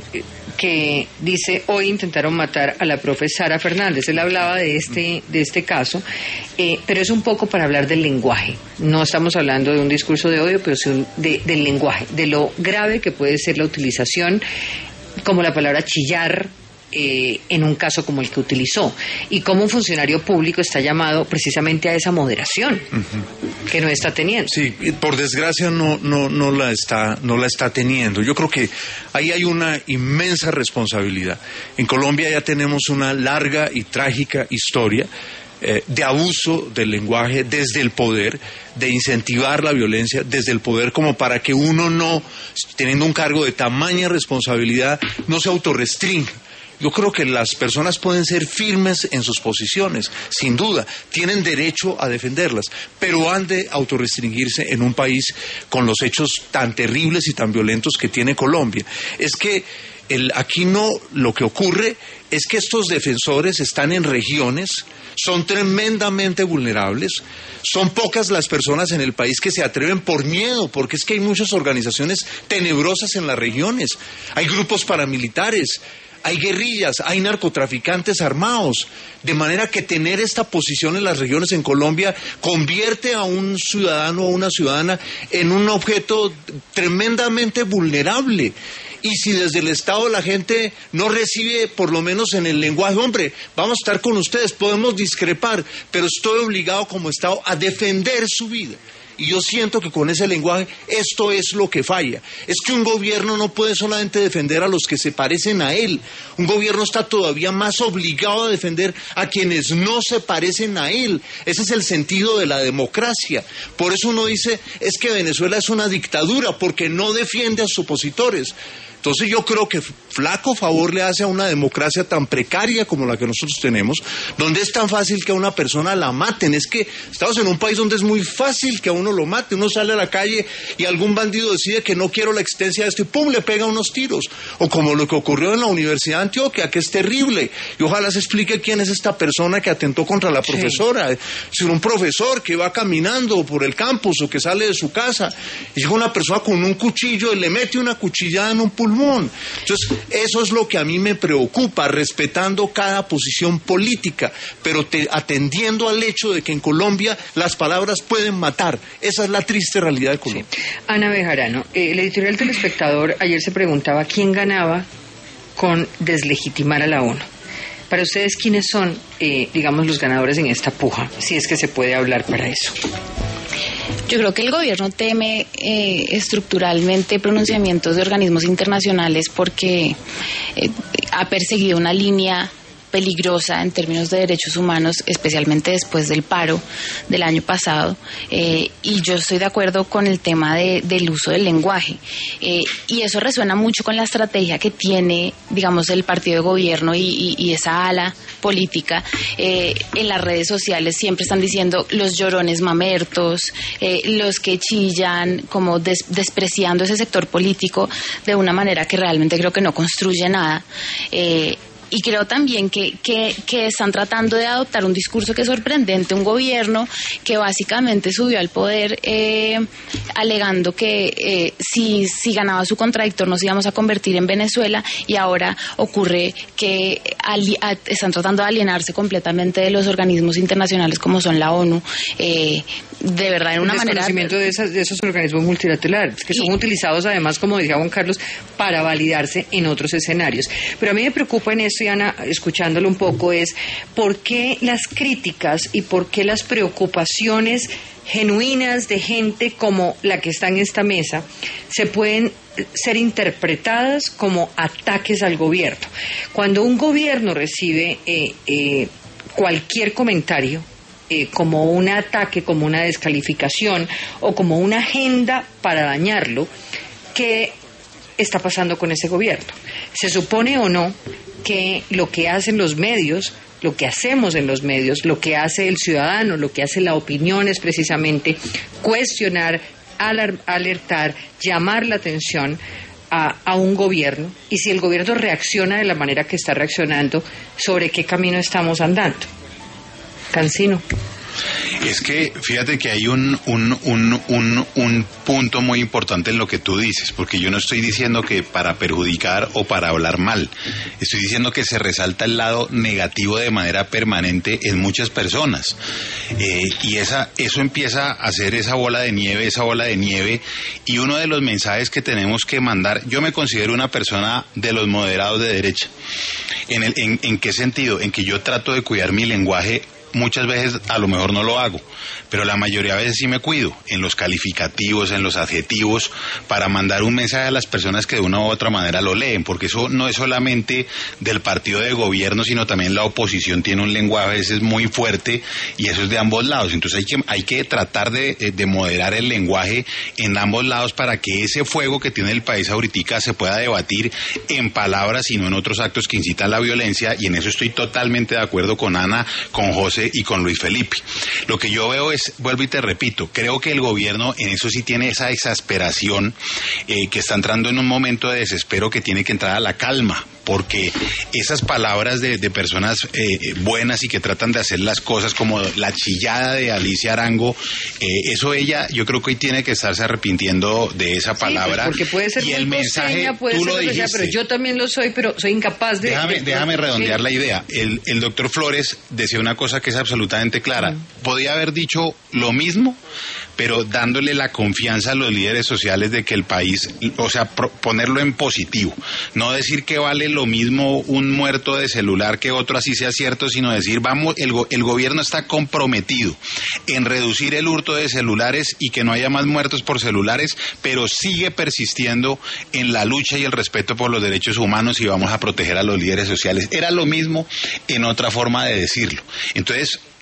que dice, hoy intentaron matar a la profe Sara Fernández. Él hablaba de este, de este caso, eh, pero es un poco para hablar del lenguaje. No estamos hablando de un discurso de odio, pero sí un- de, del lenguaje, de lo grave que puede ser la utilización, como la palabra chillar, eh, en un caso como el que utilizó, y cómo un funcionario público está llamado precisamente a esa moderación que no está teniendo. Sí, y por desgracia no, no, no la está, no la está teniendo. Yo creo que ahí hay una inmensa responsabilidad. En Colombia ya tenemos una larga y trágica historia eh, de abuso del lenguaje desde el poder, de incentivar la violencia desde el poder, como para que uno no, teniendo un cargo de tamaña responsabilidad, no se autorrestrinja. Yo creo que las personas pueden ser firmes en sus posiciones, sin duda, tienen derecho a defenderlas, pero han de autorrestringirse en un país con los hechos tan terribles y tan violentos que tiene Colombia. Es que el, aquí no, lo que ocurre es que estos defensores están en regiones, son tremendamente vulnerables, son pocas las personas en el país que se atreven por miedo, porque es que hay muchas organizaciones tenebrosas en las regiones, hay grupos paramilitares, hay guerrillas, hay narcotraficantes armados, de manera que tener esta posición en las regiones en Colombia convierte a un ciudadano o una ciudadana en un objeto tremendamente vulnerable. Y si desde el Estado la gente no recibe, por lo menos en el lenguaje, hombre, vamos a estar con ustedes, podemos discrepar, pero estoy obligado como Estado a defender su vida. Y yo siento que con ese lenguaje esto es lo que falla. Es que un gobierno no puede solamente defender a los que se parecen a él. Un gobierno está todavía más obligado a defender a quienes no se parecen a él. Ese es el sentido de la democracia. Por eso uno dice, es que Venezuela es una dictadura, porque no defiende a sus opositores. Entonces yo creo que flaco favor le hace a una democracia tan precaria como la que nosotros tenemos, donde es tan fácil que a una persona la maten. Es que estamos en un país donde es muy fácil que a uno lo mate. Uno sale a la calle y algún bandido decide que no quiero la existencia de esto y ¡pum!, le pega unos tiros. O como lo que ocurrió en la Universidad de Antioquia, que es terrible. Y ojalá se explique quién es esta persona que atentó contra la profesora. Sí. Es un profesor que va caminando por el campus o que sale de su casa y llega una persona con un cuchillo y le mete una cuchillada en un pulmón. Entonces, eso es lo que a mí me preocupa, respetando cada posición política, pero te, atendiendo al hecho de que en Colombia las palabras pueden matar. Esa es la triste realidad de Colombia. Sí. Ana Bejarano, eh, el editorial del Espectador ayer se preguntaba quién ganaba con deslegitimar a la ONU. Para ustedes, ¿quiénes son, eh, digamos, los ganadores en esta puja? Si es que se puede hablar para eso. Yo creo que el gobierno teme eh, estructuralmente pronunciamientos de organismos internacionales porque eh, ha perseguido una línea peligrosa en términos de derechos humanos, especialmente después del paro del año pasado, eh, y yo estoy de acuerdo con el tema de, del uso del lenguaje, eh, y eso resuena mucho con la estrategia que tiene, digamos, el partido de gobierno y, y, y esa ala política. Eh, en las redes sociales siempre están diciendo los llorones mamertos, eh, los que chillan, como des, despreciando ese sector político de una manera que realmente creo que no construye nada. Eh, Y creo también que, que, que están tratando de adoptar un discurso que es sorprendente, un gobierno que básicamente subió al poder eh, alegando que eh, si, si ganaba su contradictor nos íbamos a convertir en Venezuela, y ahora ocurre que ali, a, están tratando de alienarse completamente de los organismos internacionales como son la ONU, eh, de verdad en una el manera... desconocimiento de, esas, de esos organismos multilaterales, que son y, utilizados además, como decía Juan Carlos, para validarse en otros escenarios. Pero a mí me preocupa en esto, y Ana, escuchándolo un poco, es por qué las críticas y por qué las preocupaciones genuinas de gente como la que está en esta mesa se pueden ser interpretadas como ataques al gobierno. Cuando un gobierno recibe eh, eh, cualquier comentario eh, como un ataque, como una descalificación o como una agenda para dañarlo, ¿qué está pasando con ese gobierno? ¿Se supone o no que lo que hacen los medios, lo que hacemos en los medios, lo que hace el ciudadano, lo que hace la opinión es precisamente cuestionar, alar- alertar, llamar la atención a, a un gobierno? Y si el gobierno reacciona de la manera que está reaccionando, ¿sobre qué camino estamos andando? Cancino. Es que fíjate que hay un, un, un, un, un punto muy importante en lo que tú dices, porque yo no estoy diciendo que para perjudicar o para hablar mal, estoy diciendo que se resalta el lado negativo de manera permanente en muchas personas, eh, y esa, eso empieza a hacer esa bola de nieve, esa bola de nieve, y uno de los mensajes que tenemos que mandar, yo me considero una persona de los moderados de derecha. ¿En, el, en, en qué sentido? En que yo trato de cuidar mi lenguaje. Muchas veces a lo mejor no lo hago, pero la mayoría de veces sí me cuido en los calificativos, en los adjetivos, para mandar un mensaje a las personas que de una u otra manera lo leen, porque eso no es solamente del partido de gobierno, sino también la oposición tiene un lenguaje a veces muy fuerte y eso es de ambos lados. Entonces hay que, hay que tratar de, de moderar el lenguaje en ambos lados para que ese fuego que tiene el país ahorita se pueda debatir en palabras y no en otros actos que incitan la violencia, y en eso estoy totalmente de acuerdo con Ana, con José y con Luis Felipe. Lo que yo veo es, vuelvo y te repito, creo que el gobierno en eso sí tiene esa exasperación, eh, que está entrando en un momento de desespero que tiene que entrar a la calma, porque esas palabras de, de personas eh, buenas y que tratan de hacer las cosas, como la chillada de Alicia Arango, eh, eso ella, yo creo que hoy tiene que estarse arrepintiendo de esa palabra. Sí, pues porque puede ser y el mensaje, puede tú ser lo dijiste, sea, pero yo también lo soy, pero soy incapaz de... Déjame, de, déjame de, redondear sí. la idea. El, el doctor Flores decía una cosa que es absolutamente clara. Mm. Podía haber dicho lo mismo, pero dándole la confianza a los líderes sociales de que el país, o sea, pro, ponerlo en positivo, no decir que vale lo mismo un muerto de celular que otro, así sea cierto, sino decir, vamos, el, el gobierno está comprometido en reducir el hurto de celulares y que no haya más muertos por celulares, pero sigue persistiendo en la lucha y el respeto por los derechos humanos y vamos a proteger a los líderes sociales. Era lo mismo en otra forma de decirlo. Entonces,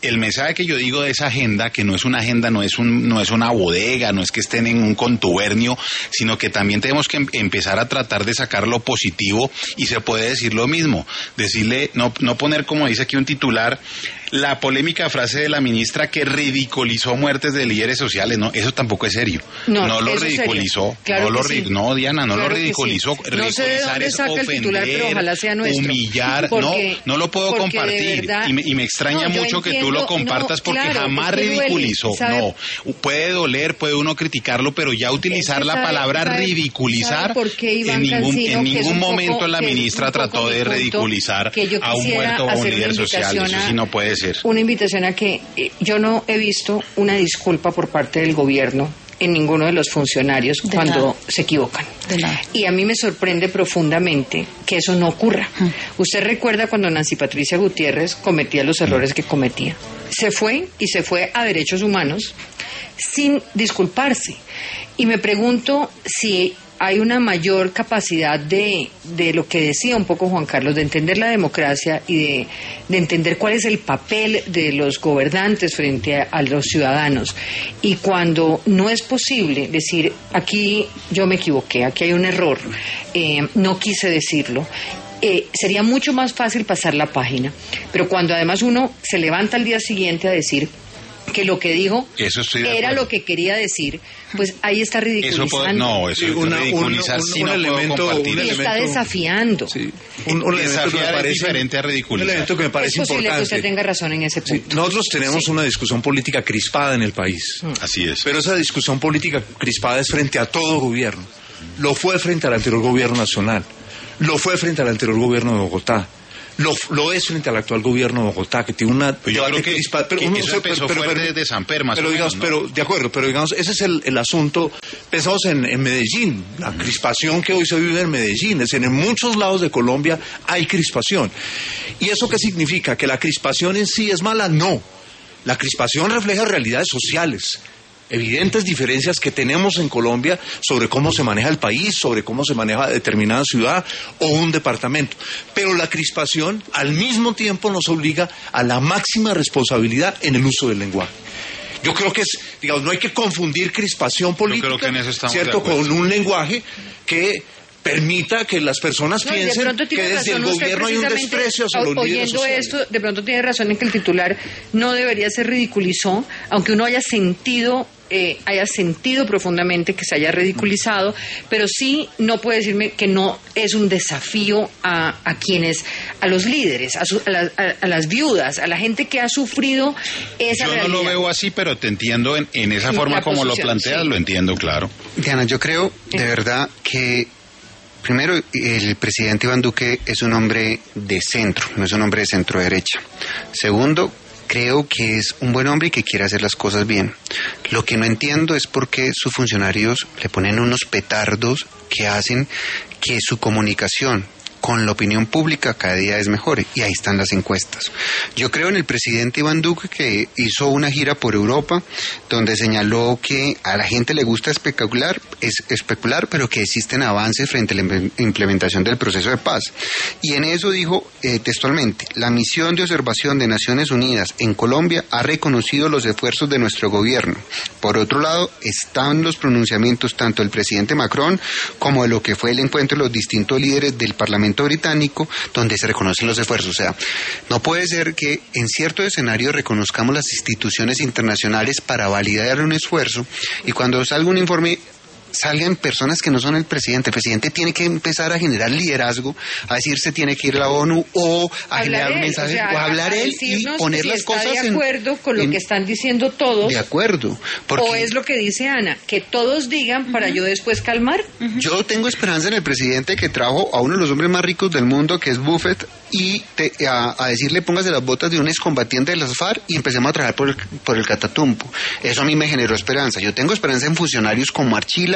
el mensaje que yo digo de esa agenda, que no es una agenda, no es un, no es una bodega, no es que estén en un contubernio, sino que también tenemos que em- empezar a tratar de sacar lo positivo, y se puede decir lo mismo, decirle, no, no poner como dice aquí un titular, la polémica frase de la ministra que ridiculizó muertes de líderes sociales. No, eso tampoco es serio. No, no lo eso es ridiculizó. Claro no, lo que ri- sí. no, Diana, no Claro lo que ridiculizó. sí. No sé de Ridiculizar dónde es saca el ofender, titular, pero ojalá sea nuestro. humillar. Porque- no, no lo puedo porque de compartir. verdad- y, me, y me extraña No, yo mucho que tú lo entiendo, compartas no, porque claro, jamás es que duele, ridiculizó. ¿sabe? No, puede doler, puede uno criticarlo, pero ya utilizar Es que la sabe- palabra sabe- ridiculizar, ¿sabe por qué, Iván en ningún, Cancino, en que es ningún un poco- momento la que es ministra un poco trató mi de punto, ridiculizar que yo a un quisiera muerto o a un hacer una líder social. Eso invitación sí a- no puede ser. Una invitación a que eh, yo no he visto una disculpa por parte del gobierno en ninguno de los funcionarios De cuando nada. se equivocan. De nada. Y a mí me sorprende profundamente que eso no ocurra. Usted recuerda cuando Nancy Patricia Gutiérrez cometía los errores que cometía. Se fue y se fue a derechos humanos sin disculparse. Y me pregunto si hay una mayor capacidad de, de lo que decía un poco Juan Carlos, de entender la democracia y de, de entender cuál es el papel de los gobernantes frente a, a los ciudadanos. Y cuando no es posible decir, aquí yo me equivoqué, aquí hay un error, eh, no quise decirlo, eh, sería mucho más fácil pasar la página. Pero cuando además uno se levanta al día siguiente a decir que lo que dijo Eso estoy de era acuerdo. lo que quería decir, pues ahí está Eso ridiculizando. puede- no, eso Sí, una- ridiculizar un- sí un no puedo elemento- compartir. un y está elemento- desafiando. Sí. Un, un elemento que me Desafiar es parece diferente a un ridiculizar. elemento que me Es parece posible que importante. usted tenga razón en ese Sí, punto. nosotros tenemos Sí. una discusión política crispada en el país. Así es. Pero esa discusión política crispada es frente a todo gobierno. Lo fue frente al anterior gobierno nacional. Lo fue frente al anterior gobierno de Bogotá. Lo, lo es frente al actual gobierno de Bogotá, que tiene una Pues yo debate creo que- crispada. que uno eso se- empezó fuerte desde Samper, más pero o digamos, menos, ¿no? pero de acuerdo, pero digamos, ese es el, el asunto. Pensamos en, en Medellín, la crispación que hoy se vive en Medellín. Es decir, en muchos lados de Colombia hay crispación. ¿Y eso qué significa? ¿Que la crispación en sí es mala? No. La crispación refleja realidades sociales, evidentes diferencias que tenemos en Colombia sobre cómo se maneja el país, sobre cómo se maneja determinada ciudad o un departamento. Pero la crispación al mismo tiempo nos obliga a la máxima responsabilidad en el uso del lenguaje. Yo creo que es, digamos, no hay que confundir crispación política, creo que en eso estamos ¿cierto?, de acuerdo. con un lenguaje que permita que las personas No, y de piensen pronto que tiene desde el razón usted gobierno hay un precisamente, desprecio hacia los o- líderes oyendo sociales. esto, de pronto tiene razón en que el titular no debería ser ridiculizó, aunque uno haya sentido eh, haya sentido profundamente que se haya ridiculizado, pero sí no puede decirme que no es un desafío a, a quienes, a los líderes, a, su- a, la- a- a las viudas, a la gente que ha sufrido esa Yo no realidad. lo veo así, pero te entiendo en, en esa forma La como lo posición, planteas, sí. lo entiendo, claro. Diana, yo creo de verdad que primero el presidente Iván Duque es un hombre de centro, no es un hombre de centro derecha. Segundo, creo que es un buen hombre y que quiere hacer las cosas bien. Lo que no entiendo es por qué sus funcionarios le ponen unos petardos que hacen que su comunicación con la opinión pública cada día es mejor, y ahí están las encuestas. Yo creo en el presidente Iván Duque, que hizo una gira por Europa donde señaló que a la gente le gusta especular, es especular, pero que existen avances frente a la implementación del proceso de paz. Y en eso dijo eh, textualmente: la misión de observación de Naciones Unidas en Colombia ha reconocido los esfuerzos de nuestro gobierno. Por otro lado, están los pronunciamientos tanto del presidente Macron como de lo que fue el encuentro de los distintos líderes del Parlamento británico, donde se reconocen los esfuerzos. O sea, no puede ser que en cierto escenario reconozcamos las instituciones internacionales para validar un esfuerzo, y cuando salga un informe salgan personas que no son el presidente. El presidente tiene que empezar a generar liderazgo, a decir se tiene que ir a la ONU o a Hablar generar él, mensajes, o sea, o a hablar a él y decirnos poner si las está cosas de en- acuerdo con lo en- que están diciendo todos. de acuerdo. Porque O es lo que dice Ana, que todos digan para yo después calmar. yo tengo esperanza en el presidente que trajo a uno de los hombres más ricos del mundo, que es Buffett, y te- a, a decirle póngase las botas de un excombatiente de las FARC y empecemos a trabajar por el, por el Catatumbo. Eso a mí me generó esperanza. Yo tengo esperanza en funcionarios como Archila,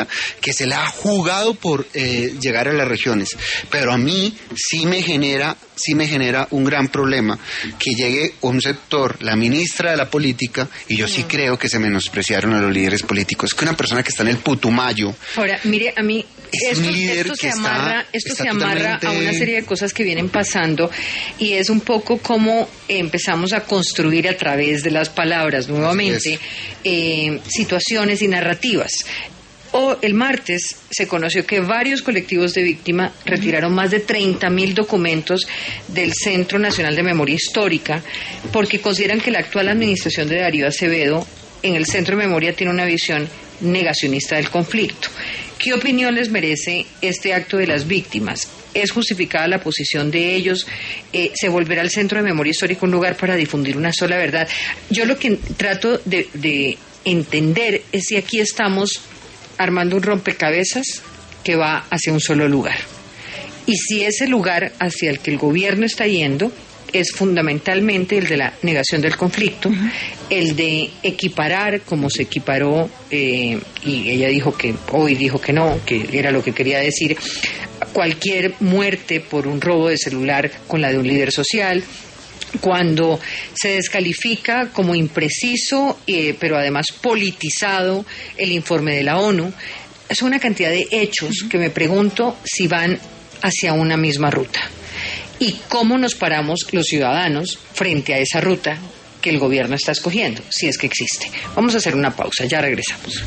que se la ha jugado por eh, llegar a las regiones. Pero a mí sí me genera, sí me genera un gran problema que llegue un sector, la ministra de la política, y yo sí creo que se menospreciaron a los líderes políticos. Que una persona que está en el Putumayo. Ahora, mire, a mí es esto, un líder esto que se está, amarra, esto está se amarra totalmente... a una serie de cosas que vienen pasando, y es un poco como empezamos a construir a través de las palabras nuevamente eh, situaciones y narrativas. O el martes se conoció que varios colectivos de víctimas retiraron más de treinta mil documentos del Centro Nacional de Memoria Histórica porque consideran que la actual administración de Darío Acevedo en el Centro de Memoria tiene una visión negacionista del conflicto. ¿Qué opinión les merece este acto de las víctimas? ¿Es justificada la posición de ellos? Eh, ¿Se volverá el Centro de Memoria Histórica un lugar para difundir una sola verdad? Yo lo que trato de, de entender es si aquí estamos armando un rompecabezas que va hacia un solo lugar. Y si ese lugar hacia el que el gobierno está yendo es fundamentalmente el de la negación del conflicto, uh-huh. el de equiparar como se equiparó, eh, y ella dijo que, hoy dijo que no, que era lo que quería decir, cualquier muerte por un robo de celular con la de un líder social, cuando se descalifica como impreciso, eh, pero además politizado, el informe de la ONU. Es una cantidad de hechos que me pregunto si van hacia una misma ruta. ¿Y cómo nos paramos los ciudadanos frente a esa ruta que el gobierno está escogiendo, si es que existe? Vamos a hacer una pausa, ya regresamos.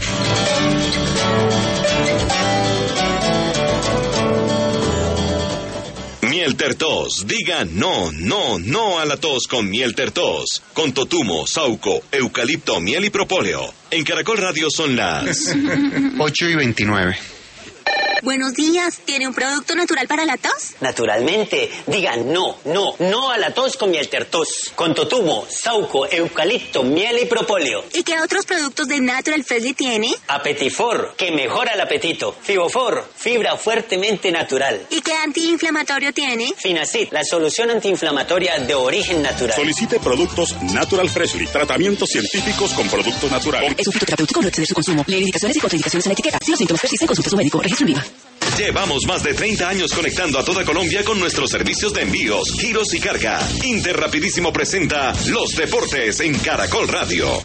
Miel Tertos. Diga no, no, no a la tos con Miel Tertos. Con totumo, sauco, eucalipto, miel y propóleo. En Caracol Radio son las ocho y veintinueve. Buenos días, ¿tiene un producto natural para la tos? Naturalmente, digan no, no, no a la tos con Miel Tertos. Con totumo, sauco, eucalipto, miel y propóleo. ¿Y qué otros productos de Natural Freshly tiene? Apetifor, que mejora el apetito. Fibofor, fibra fuertemente natural. ¿Y qué antiinflamatorio tiene? Finacid, la solución antiinflamatoria de origen natural. Solicite productos Natural Freshly, tratamientos científicos con productos naturales. Es un fitoterapéutico, no exceder su consumo. Lee indicaciones y contraindicaciones en la etiqueta. Si los síntomas persisten, consulte a su médico. Registro en Viva. Llevamos más de treinta años conectando a toda Colombia con nuestros servicios de envíos, giros y carga. Interrapidísimo presenta Los Deportes en Caracol Radio.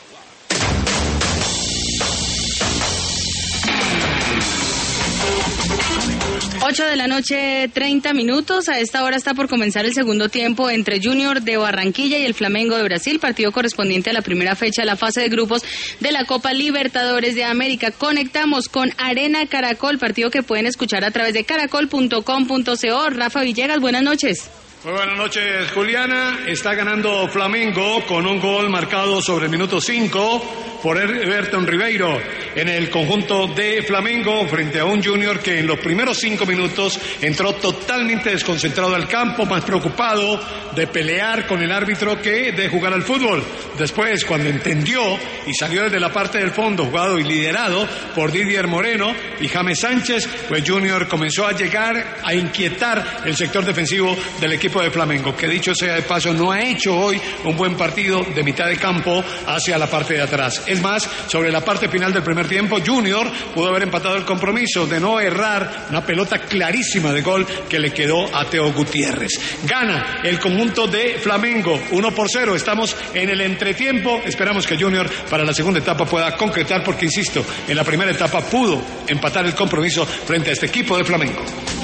ocho de la noche, treinta minutos. A esta hora está por comenzar el segundo tiempo entre Junior de Barranquilla y el Flamengo de Brasil, partido correspondiente a la primera fecha de la fase de grupos de la Copa Libertadores de América. Conectamos con Arena Caracol, partido que pueden escuchar a través de caracol punto com punto co. Rafa Villegas, buenas noches. Muy buenas noches, Juliana. Está ganando Flamengo con un gol marcado sobre el minuto cinco por Everton Ribeiro en el conjunto de Flamengo frente a un Junior que en los primeros cinco minutos entró totalmente desconcentrado al campo, más preocupado de pelear con el árbitro que de jugar al fútbol. Después, cuando entendió y salió desde la parte del fondo, jugado y liderado por Didier Moreno y James Sánchez, pues Junior comenzó a llegar a inquietar el sector defensivo del equipo de Flamengo, que dicho sea de paso no ha hecho hoy un buen partido de mitad de campo hacia la parte de atrás. Es más, sobre la parte final del primer tiempo, Junior pudo haber empatado el compromiso de no errar una pelota clarísima de gol que le quedó a Teo Gutiérrez. Gana el conjunto de Flamengo uno por cero. Estamos en el entretiempo. Esperamos que Junior para la segunda etapa pueda concretar, porque insisto, en la primera etapa pudo empatar el compromiso frente a este equipo de Flamengo.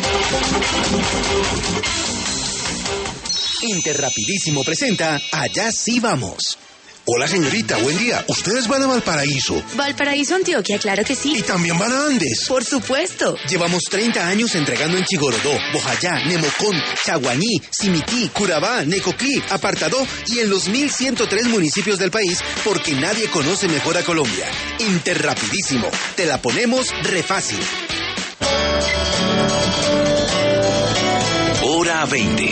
Interrapidísimo presenta Allá sí vamos. Hola señorita, buen día. ¿Ustedes van a Valparaíso? Valparaíso, Antioquia, claro que sí. ¿Y también van a Andes? Por supuesto. Llevamos treinta años entregando en Chigorodó, Bojayá, Nemocón, Chaguaní, Simití, Curabá, Necoclí, Apartadó y en los mil ciento tres municipios del país, porque nadie conoce mejor a Colombia. Interrapidísimo. Te la ponemos re fácil. Hora veinte.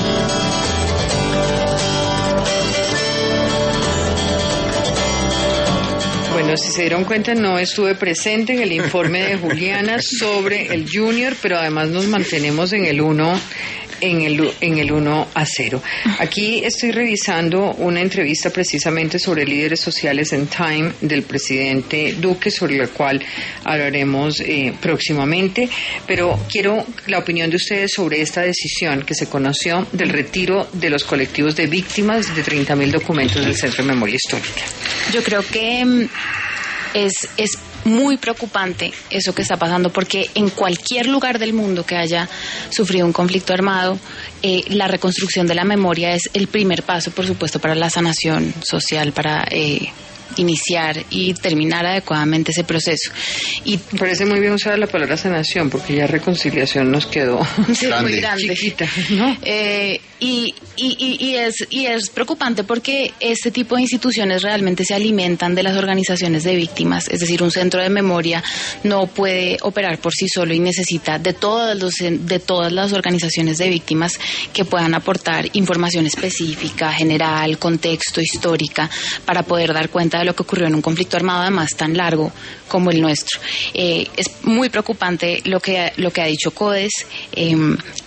Bueno, si se dieron cuenta, no estuve presente en el informe de Juliana sobre el Junior, pero además nos mantenemos en el uno en el, en el uno a cero. Aquí estoy revisando una entrevista precisamente sobre líderes sociales en Time del presidente Duque, sobre la cual hablaremos eh, próximamente, pero quiero la opinión de ustedes sobre esta decisión que se conoció del retiro de los colectivos de víctimas de treinta mil documentos del Centro de Memoria Histórica. Yo creo que es, es muy preocupante eso que está pasando, porque en cualquier lugar del mundo que haya sufrido un conflicto armado, eh, la reconstrucción de la memoria es el primer paso, por supuesto, para la sanación social, para eh, iniciar y terminar adecuadamente ese proceso. Y me parece muy bien usar la palabra sanación, porque ya reconciliación nos quedó sí, grande. Muy grande, chiquita, ¿no? Eh, y, y, y, y, es, y es preocupante porque este tipo de instituciones realmente se alimentan de las organizaciones de víctimas, es decir, un centro de memoria no puede operar por sí solo y necesita de todas, los, de todas las organizaciones de víctimas que puedan aportar información específica, general, contexto, histórica, para poder dar cuenta de lo que ocurrió en un conflicto armado además tan largo como el nuestro. Eh, es muy preocupante lo que, lo que ha dicho CODES eh,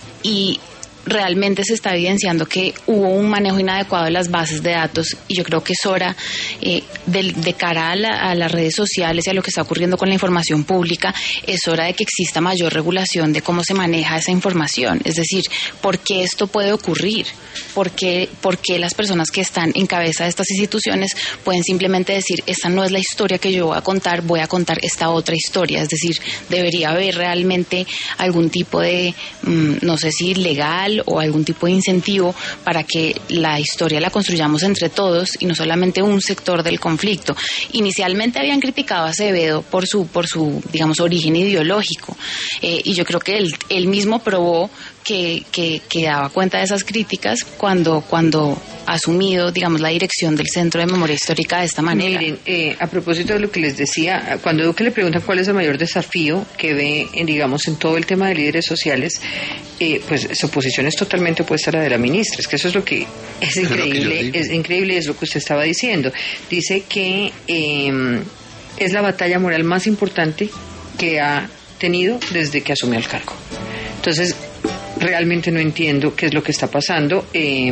y realmente se está evidenciando que hubo un manejo inadecuado de las bases de datos, y yo creo que es hora, eh, de, de cara a, la, a las redes sociales y a lo que está ocurriendo con la información pública, es hora de que exista mayor regulación de cómo se maneja esa información. Es decir, ¿por qué esto puede ocurrir? ¿Por qué, por qué las personas que están en cabeza de estas instituciones pueden simplemente decir, esta no es la historia que yo voy a contar, voy a contar esta otra historia? Es decir, debería haber realmente algún tipo de, mmm, no sé si legal o algún tipo de incentivo para que la historia la construyamos entre todos y no solamente un sector del conflicto. Inicialmente habían criticado a Acevedo por su, por su digamos, origen ideológico, eh, y yo creo que él, él mismo probó que, que, que daba cuenta de esas críticas cuando, cuando ha asumido, digamos, la dirección del Centro de Memoria Histórica de esta manera. Miren, eh, a propósito de lo que les decía, cuando Duque le preguntan cuál es el mayor desafío que ve, en, digamos, en todo el tema de líderes sociales, eh, pues su posición es totalmente opuesta a la de la ministra. Es que eso es lo que es increíble, es, que es increíble, es lo que usted estaba diciendo. Dice que eh, es la batalla moral más importante que ha tenido desde que asumió el cargo. Entonces, realmente no entiendo qué es lo que está pasando, eh,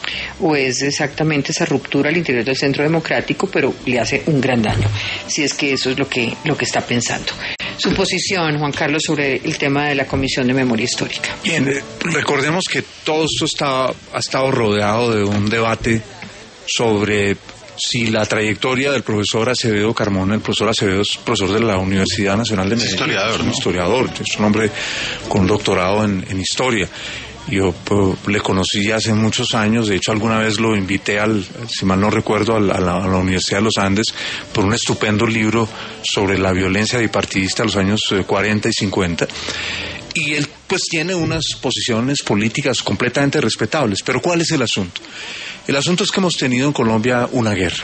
o es exactamente esa ruptura al interior del Centro Democrático, pero le hace un gran daño, si es que eso es lo que, lo que está pensando. Su posición, Juan Carlos, sobre el tema de la Comisión de Memoria Histórica. Bien, eh, recordemos que todo esto está, ha estado rodeado de un debate sobre si la trayectoria del profesor Acevedo Carmona, el profesor Acevedo es profesor de la Universidad Nacional de Medellín, es historiador, ¿no? historiador, es un hombre con un doctorado en, en historia. Yo pues, le conocí hace muchos años, de hecho alguna vez lo invité, al, si mal no recuerdo, a la, a la Universidad de los Andes por un estupendo libro sobre la violencia bipartidista de los años cuarenta y cincuenta. Y él pues tiene unas posiciones políticas completamente respetables, pero ¿cuál es el asunto? El asunto es que hemos tenido en Colombia una guerra,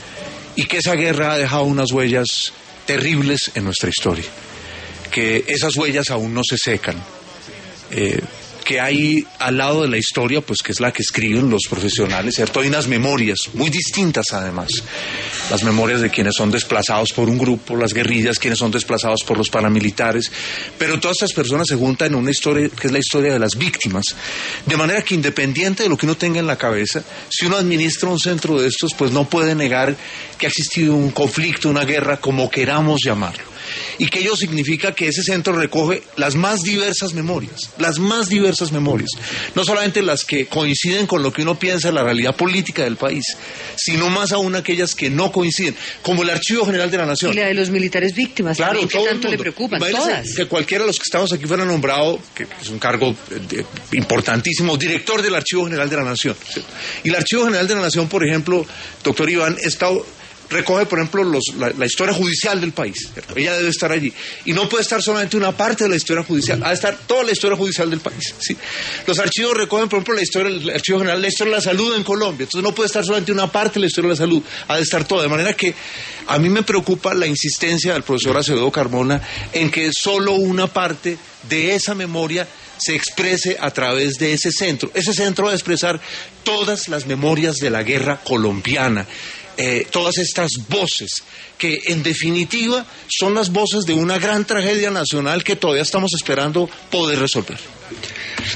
y que esa guerra ha dejado unas huellas terribles en nuestra historia, que esas huellas aún no se secan, eh, que hay al lado de la historia, pues que es la que escriben los profesionales, ¿cierto? Hay unas memorias muy distintas además, las memorias de quienes son desplazados por un grupo, las guerrillas, quienes son desplazados por los paramilitares, pero todas estas personas se juntan en una historia que es la historia de las víctimas, de manera que independiente de lo que uno tenga en la cabeza, si uno administra un centro de estos, pues no puede negar que ha existido un conflicto, una guerra, como queramos llamarlo. Y que ello significa que ese centro recoge las más diversas memorias, las más diversas memorias, no solamente las que coinciden con lo que uno piensa en la realidad política del país, sino más aún aquellas que no coinciden, como el Archivo General de la Nación. Y la de los militares víctimas, claro, también, que tanto le preocupan, todas. Que cualquiera de los que estamos aquí fuera nombrado, que es un cargo eh, importantísimo, director del Archivo General de la Nación. ¿Sí? Y el Archivo General de la Nación, por ejemplo, doctor Iván, está... recoge, por ejemplo, los, la, la historia judicial del país, ¿cierto? Ella debe estar allí. Y no puede estar solamente una parte de la historia judicial, ha de estar toda la historia judicial del país, ¿sí? Los archivos recogen, por ejemplo, la historia, el Archivo General, la historia de la salud en Colombia. Entonces no puede estar solamente una parte de la historia de la salud, ha de estar toda. De manera que a mí me preocupa la insistencia del profesor Acevedo Carmona en que solo una parte de esa memoria se exprese a través de ese centro. Ese centro va a expresar todas las memorias de la guerra colombiana. Eh, todas estas voces que en definitiva son las voces de una gran tragedia nacional que todavía estamos esperando poder resolver.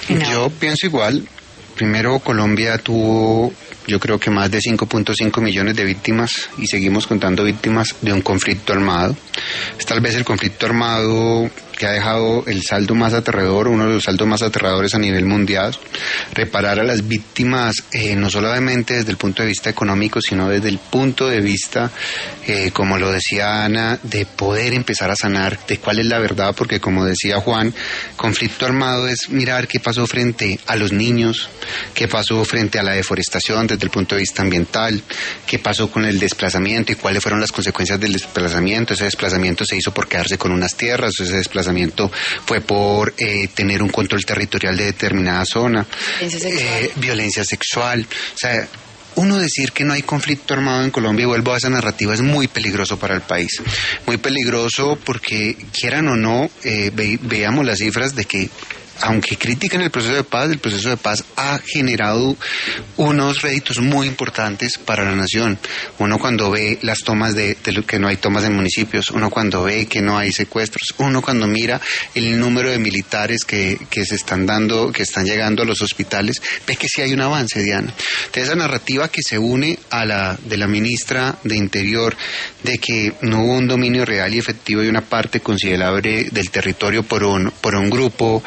No. Yo pienso igual. Primero, Colombia tuvo, yo creo que más de cinco punto cinco millones de víctimas y seguimos contando víctimas de un conflicto armado. Es tal vez el conflicto armado que ha dejado el saldo más aterrador, uno de los saldos más aterradores a nivel mundial. Reparar a las víctimas eh, no solamente desde el punto de vista económico, sino desde el punto de vista, eh, como lo decía Ana, de poder empezar a sanar de cuál es la verdad, porque como decía Juan, conflicto armado es mirar qué pasó frente a los niños, qué pasó frente a la deforestación desde el punto de vista ambiental, qué pasó con el desplazamiento y cuáles fueron las consecuencias del desplazamiento. Ese desplazamiento se hizo por quedarse con unas tierras, ese desplazamiento fue por eh, tener un control territorial de determinada zona, violencia sexual. Eh, violencia sexual. O sea, uno decir que no hay conflicto armado en Colombia, y vuelvo a esa narrativa, es muy peligroso para el país. Muy peligroso porque, quieran o no, eh, ve, veamos las cifras de que, aunque critican el proceso de paz, el proceso de paz ha generado unos réditos muy importantes para la nación. Uno cuando ve las tomas de, de lo que no hay tomas en municipios, uno cuando ve que no hay secuestros, uno cuando mira el número de militares que, que se están dando, que están llegando a los hospitales, ve que sí hay un avance, Diana. Entonces, esa narrativa que se une a la de la ministra de Interior, de que no hubo un dominio real y efectivo de una parte considerable del territorio por un, por un grupo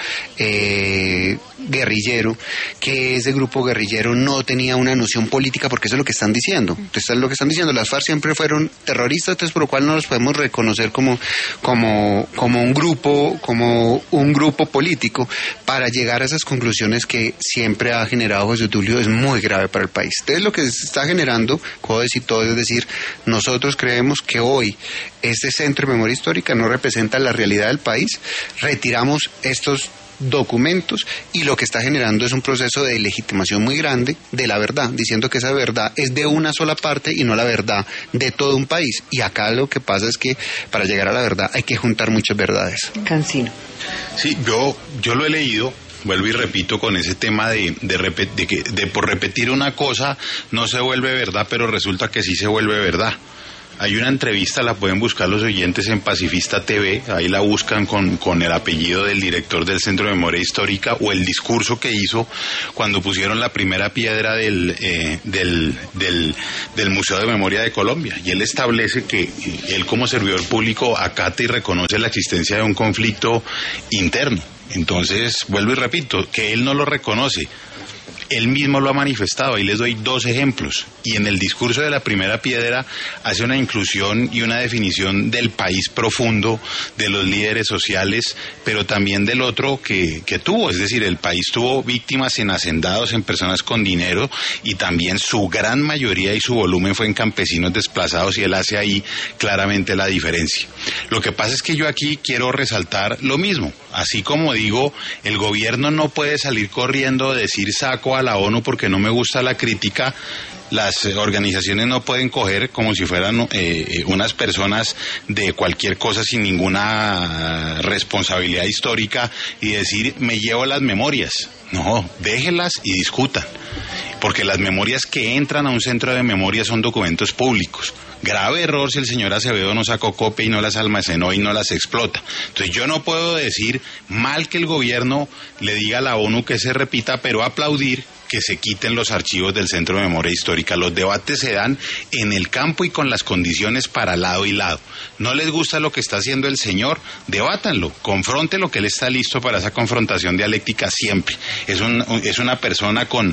Eh, guerrillero, que ese grupo guerrillero no tenía una noción política, porque eso es lo que están diciendo. Entonces, es lo que están diciendo, las FARC siempre fueron terroristas, entonces por lo cual no los podemos reconocer como, como, como un grupo, como un grupo político, para llegar a esas conclusiones que siempre ha generado José Tulio, es muy grave para el país. Entonces, lo que se está generando, CODES y todo, es decir, nosotros creemos que hoy este Centro de Memoria Histórica no representa la realidad del país, retiramos estos documentos y lo que está generando es un proceso de legitimación muy grande de la verdad, diciendo que esa verdad es de una sola parte y no la verdad de todo un país. Y acá lo que pasa es que para llegar a la verdad hay que juntar muchas verdades. Cancino. Sí, yo, yo lo he leído. Vuelvo y repito con ese tema de, de, repet, de que de por repetir una cosa no se vuelve verdad, pero resulta que sí se vuelve verdad. Hay una entrevista, la pueden buscar los oyentes en Pacifista T V, ahí la buscan con, con el apellido del director del Centro de Memoria Histórica, o el discurso que hizo cuando pusieron la primera piedra del, eh, del, del, del Museo de Memoria de Colombia. Y él establece que eh, él como servidor público acata y reconoce la existencia de un conflicto interno. Entonces, vuelvo y repito, que él no lo reconoce. Él mismo lo ha manifestado, ahí les doy dos ejemplos. Y en el discurso de la primera piedra hace una inclusión y una definición del país profundo, de los líderes sociales, pero también del otro que, que tuvo. Es decir, el país tuvo víctimas en hacendados, en personas con dinero, y también su gran mayoría y su volumen fue en campesinos desplazados, y él hace ahí claramente la diferencia. Lo que pasa es que yo aquí quiero resaltar lo mismo. Así como digo, el gobierno no puede salir corriendo a decir saco a la ONU porque no me gusta la crítica. Las organizaciones no pueden coger como si fueran eh, unas personas de cualquier cosa sin ninguna responsabilidad histórica y decir me llevo las memorias. No, déjenlas y discutan, porque las memorias que entran a un centro de memoria son documentos públicos. Grave error si el señor Acevedo no sacó copia y no las almacenó y no las explota. Entonces yo no puedo decir mal que el gobierno le diga a la ONU que se repita, pero aplaudir que se quiten los archivos del Centro de Memoria Histórica. Los debates se dan en el campo y con las condiciones para lado y lado. ¿No les gusta lo que está haciendo el señor? Debátanlo, confronte lo que él está listo para esa confrontación dialéctica siempre. Es, un, es una persona con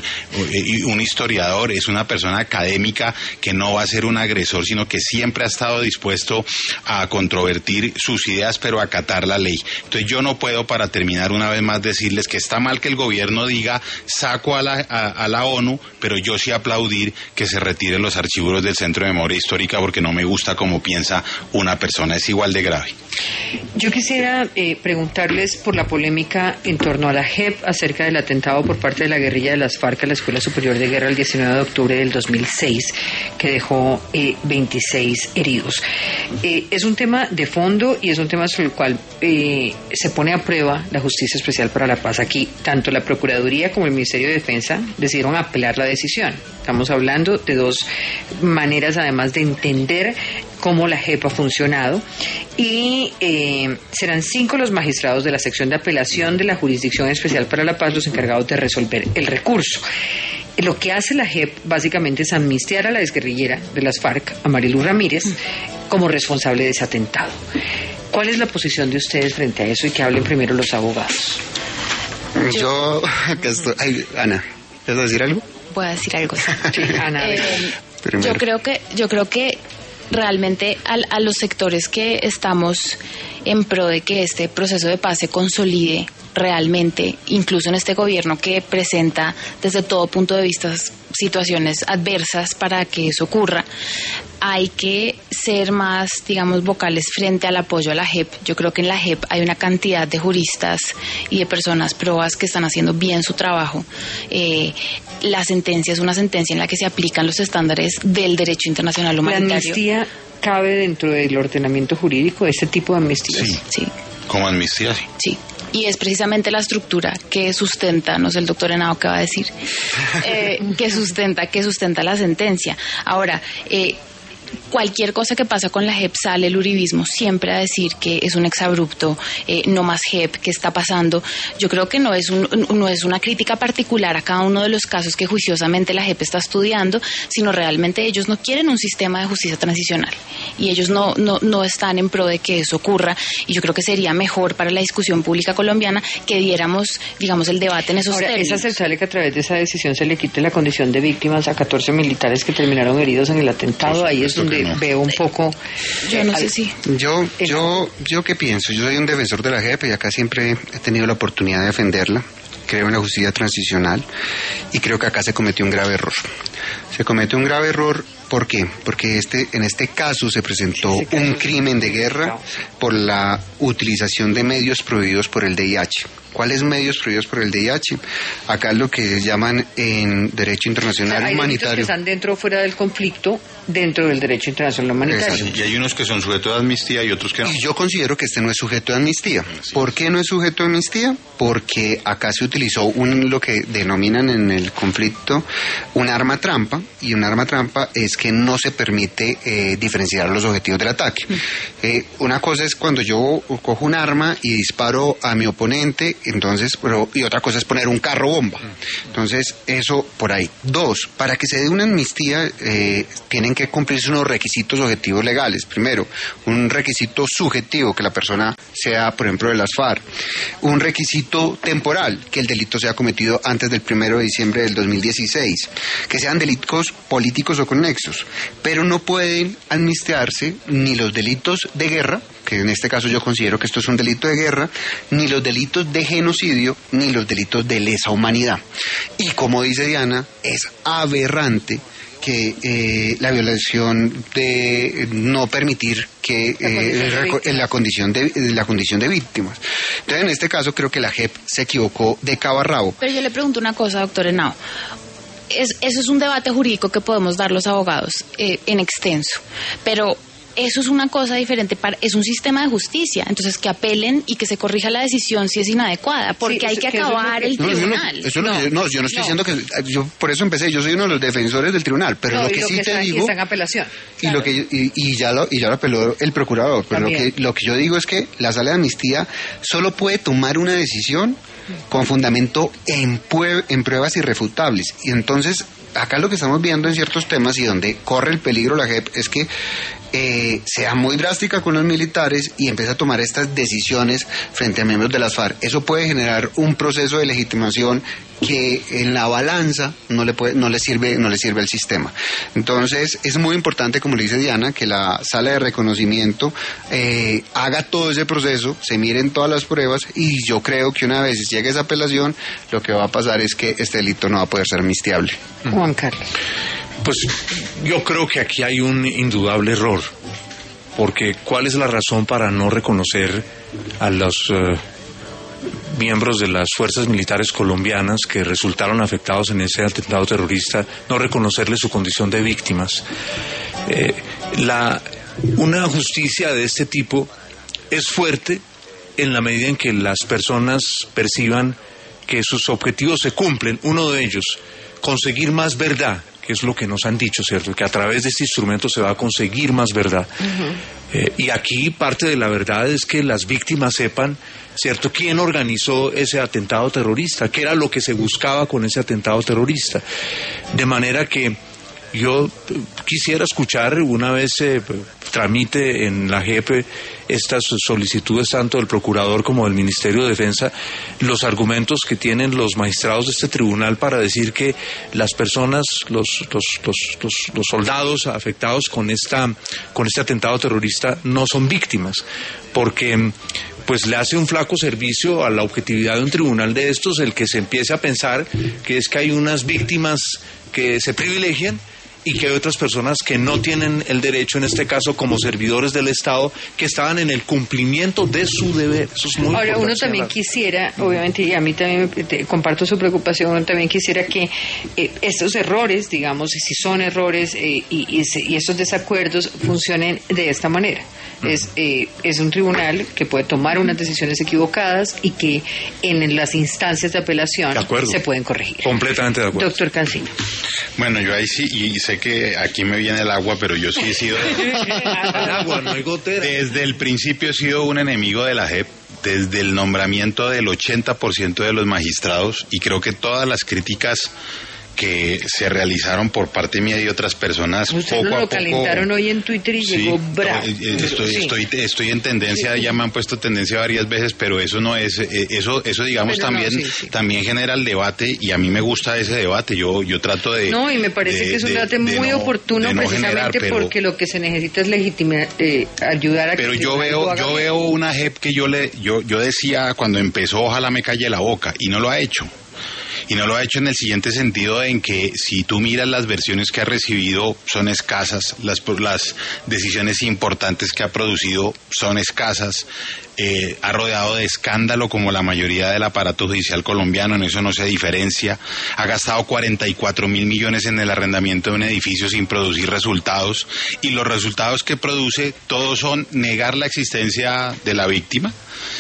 un historiador, es una persona académica que no va a ser un agresor, sino que siempre ha estado dispuesto a controvertir sus ideas, pero a acatar la ley. Entonces yo no puedo, para terminar una vez más, decirles que está mal que el gobierno diga saco a la A, a la ONU, pero yo sí aplaudir que se retiren los archivos del Centro de Memoria Histórica, porque no me gusta cómo piensa una persona, es igual de grave. Yo quisiera eh, preguntarles por la polémica en torno a la J E P acerca del atentado por parte de la guerrilla de las FARC a la Escuela Superior de Guerra el diecinueve de octubre del dos mil seis, que dejó eh, veintiséis heridos. Eh, es un tema de fondo y es un tema sobre el cual eh, se pone a prueba la Justicia Especial para la Paz. Aquí, tanto la Procuraduría como el Ministerio de Defensa decidieron apelar la decisión. Estamos hablando de dos maneras, además, de entender cómo la J E P ha funcionado, y eh, serán cinco los magistrados de la sección de apelación de la Jurisdicción Especial para la Paz los encargados de resolver el recurso. Lo que hace la J E P básicamente es amnistiar a la exguerrillera de las FARC, a Marilu Ramírez, como responsable de ese atentado. ¿Cuál es la posición de ustedes frente a eso? Y que hablen primero los abogados. Yo, acá estoy. Ay, Ana, ¿vas a decir algo? Voy a decir algo. Sí, Ana. Eh, yo creo que, yo creo que realmente a, a los sectores que estamos en pro de que este proceso de paz se consolide realmente, incluso en este gobierno que presenta desde todo punto de vista situaciones adversas para que eso ocurra, hay que ser más, digamos, vocales frente al apoyo a la J E P. Yo creo que en la J E P hay una cantidad de juristas y de personas probas que están haciendo bien su trabajo. Eh, la sentencia es una sentencia en la que se aplican los estándares del derecho internacional humanitario. ¿La amnistía cabe dentro del ordenamiento jurídico, este tipo de amnistías? Sí. Sí. Como amnistía, sí. Sí. Y es precisamente la estructura que sustenta, no sé el doctor Henao qué va a decir, eh, que sustenta, que sustenta la sentencia. Ahora, eh, cualquier cosa que pasa con la J E P sale el uribismo siempre a decir que es un exabrupto, eh, no más J E P, ¿qué está pasando? Yo creo que no es, un, no es una crítica particular a cada uno de los casos que juiciosamente la J E P está estudiando, sino realmente ellos no quieren un sistema de justicia transicional y ellos no, no, no están en pro de que eso ocurra, y yo creo que sería mejor para la discusión pública colombiana que diéramos, digamos, el debate en esos Ahora, términos. ¿es aceptable que a través de esa decisión se le quite la condición de víctimas a catorce militares que terminaron heridos en el atentado? Ahí es donde no. veo un poco... Yo no sé si... Yo, yo, yo qué pienso, yo soy un defensor de la J E P y acá siempre he tenido la oportunidad de defenderla. Creo en la justicia transicional y creo que acá se cometió un grave error. Se cometió un grave error, ¿por qué? Porque este, en este caso se presentó un crimen de guerra por la utilización de medios prohibidos por el D I H. ¿Cuáles medios prohibidos por el D I H? Acá es lo que llaman en derecho internacional, o sea, hay humanitario. Hay que están dentro o fuera del conflicto, dentro del derecho internacional humanitario. Exacto. Y hay unos que son sujetos de amnistía y otros que no. Y yo considero que este no es sujeto de amnistía. ¿Por qué no es sujeto de amnistía? Porque acá se utilizó un, lo que denominan en el conflicto un arma trampa, y un arma trampa es que no se permite eh, diferenciar los objetivos del ataque. Mm. Eh, una cosa es cuando yo cojo un arma y disparo a mi oponente, entonces, pero, y otra cosa es poner un carro bomba. Entonces, eso por ahí. Dos, para que se dé una amnistía eh, tienen que cumplirse unos requisitos objetivos legales. Primero, un requisito subjetivo, que la persona sea, por ejemplo, de las FARC. Un requisito temporal, que el delito sea cometido antes del primero de diciembre del dos mil dieciséis. Que sean delitos políticos o conexos. Pero no pueden amnistiarse ni los delitos de guerra, que en este caso yo considero que esto es un delito de guerra, ni los delitos de genocidio, ni los delitos de lesa humanidad. Y como dice Diana, es aberrante que eh, la violación de no permitir que eh, la condición de la condición de víctimas. Entonces, en este caso creo que la J E P se equivocó de cabo a rabo. Pero yo le pregunto una cosa, doctor Henao. Es, eso es un debate jurídico que podemos dar los abogados eh, en extenso, pero eso es una cosa diferente, para, es un sistema de justicia, entonces que apelen y que se corrija la decisión si es inadecuada, porque sí, hay que, que acabar que... el no, tribunal. Yo no, no, no, yo no estoy no. diciendo que, yo por eso empecé, yo soy uno de los defensores del tribunal, pero no, lo que lo sí que te está, digo... Y está en apelación. Y, claro. lo que, y, y, ya lo, y ya lo apeló el procurador, pero lo que, lo que yo digo es que la sala de amnistía solo puede tomar una decisión con fundamento en, pue- en pruebas irrefutables, y entonces acá lo que estamos viendo en ciertos temas y donde corre el peligro la J E P es que eh, sea muy drástica con los militares y empiece a tomar estas decisiones frente a miembros de las FARC. Eso puede generar un proceso de legitimación que en la balanza no le puede, no le sirve, no le sirve al sistema. Entonces es muy importante, como le dice Diana, que la sala de reconocimiento eh, haga todo ese proceso, se miren todas las pruebas, y yo creo que una vez llegue esa apelación, lo que va a pasar es que este delito no va a poder ser amnistiable. Juan Carlos. Pues yo creo que aquí hay un indudable error, porque ¿cuál es la razón para no reconocer a los uh, miembros de las fuerzas militares colombianas que resultaron afectados en ese atentado terrorista, no reconocerles su condición de víctimas? Eh, la, una justicia de este tipo es fuerte en la medida en que las personas perciban que sus objetivos se cumplen. Uno de ellos, conseguir más verdad que es lo que nos han dicho, ¿cierto? Que a través de este instrumento se va a conseguir más verdad. Uh-huh. Eh, y aquí parte de la verdad es que las víctimas sepan, ¿cierto?, quién organizó ese atentado terrorista, qué era lo que se buscaba con ese atentado terrorista. De manera que yo quisiera escuchar, una vez se eh, tramite en la J E P estas solicitudes tanto del Procurador como del Ministerio de Defensa, los argumentos que tienen los magistrados de este tribunal para decir que las personas, los, los, los, los, los soldados afectados con, esta, con este atentado terrorista no son víctimas, porque pues le hace un flaco servicio a la objetividad de un tribunal de estos el que se empiece a pensar que es que hay unas víctimas que se privilegian y que hay otras personas que no tienen el derecho, en este caso como servidores del Estado, que estaban en el cumplimiento de su deber. Eso es muy Ahora, uno también quisiera, obviamente, y a mí también te, comparto su preocupación, uno también quisiera que eh, estos errores, digamos, si son errores eh, y, y, y estos desacuerdos funcionen de esta manera. Es, eh, es un tribunal que puede tomar unas decisiones equivocadas y que en las instancias de apelación de se pueden corregir. Completamente de acuerdo. Doctor Cancino. Bueno, yo ahí sí, y sé que aquí me viene el agua, pero yo sí he sido... el agua, no hay gotera. Desde el principio he sido un enemigo de la J E P, desde el nombramiento del ochenta por ciento de los magistrados, y creo que todas las críticas que se realizaron por parte mía y otras personas. Usted poco no a lo poco, calentaron hoy en Twitter y sí, llegó bravo. Estoy, sí. estoy, estoy en tendencia, ya me han puesto tendencia varias veces, pero eso no es, eso, eso digamos pero también, no, sí, sí. también genera el debate, y a mí me gusta ese debate. Yo, yo trato de. No, y me parece de, que es un debate de, muy de no, oportuno, no precisamente generar, pero, porque lo que se necesita es legitimar, eh, ayudar a. Pero que yo veo, yo veo una J E P que yo le, yo, yo decía cuando empezó, ojalá me calle la boca, y no lo ha hecho. Y no lo ha hecho en el siguiente sentido, en que si tú miras las versiones que ha recibido son escasas, las, las decisiones importantes que ha producido son escasas, eh, ha rodeado de escándalo como la mayoría del aparato judicial colombiano, en eso no se diferencia, ha gastado cuarenta y cuatro mil millones en el arrendamiento de un edificio sin producir resultados, y los resultados que produce todos son negar la existencia de la víctima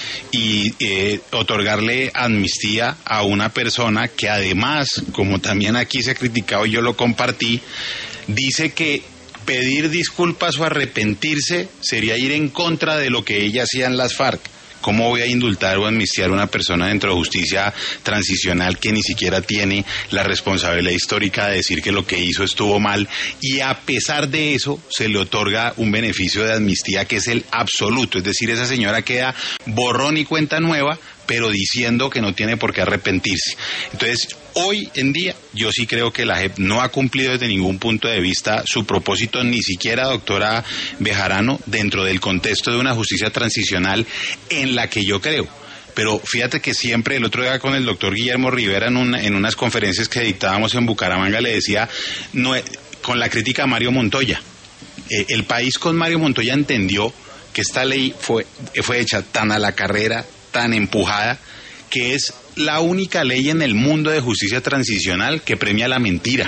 y eh, otorgarle amnistía a una persona que además, como también aquí se ha criticado y yo lo compartí, dice que pedir disculpas o arrepentirse sería ir en contra de lo que ella hacía en las FARC. ¿Cómo voy a indultar o amnistiar a una persona dentro de justicia transicional que ni siquiera tiene la responsabilidad histórica de decir que lo que hizo estuvo mal, y a pesar de eso se le otorga un beneficio de amnistía que es el absoluto? Es decir, esa señora queda borrón y cuenta nueva, pero diciendo que no tiene por qué arrepentirse. Entonces, hoy en día, yo sí creo que la J E P no ha cumplido desde ningún punto de vista su propósito, ni siquiera, doctora Bejarano, dentro del contexto de una justicia transicional en la que yo creo. Pero fíjate que siempre, el otro día con el doctor Guillermo Rivera, en, una, en unas conferencias que dictábamos en Bucaramanga, le decía, no, con la crítica a Mario Montoya, eh, el país con Mario Montoya entendió que esta ley fue, fue hecha tan a la carrera, tan empujada, que es la única ley en el mundo de justicia transicional que premia la mentira.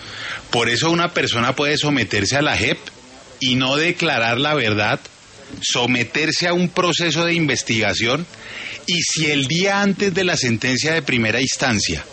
Por eso una persona puede someterse a la J E P y no declarar la verdad, someterse a un proceso de investigación, y si el día antes de la sentencia de primera instancia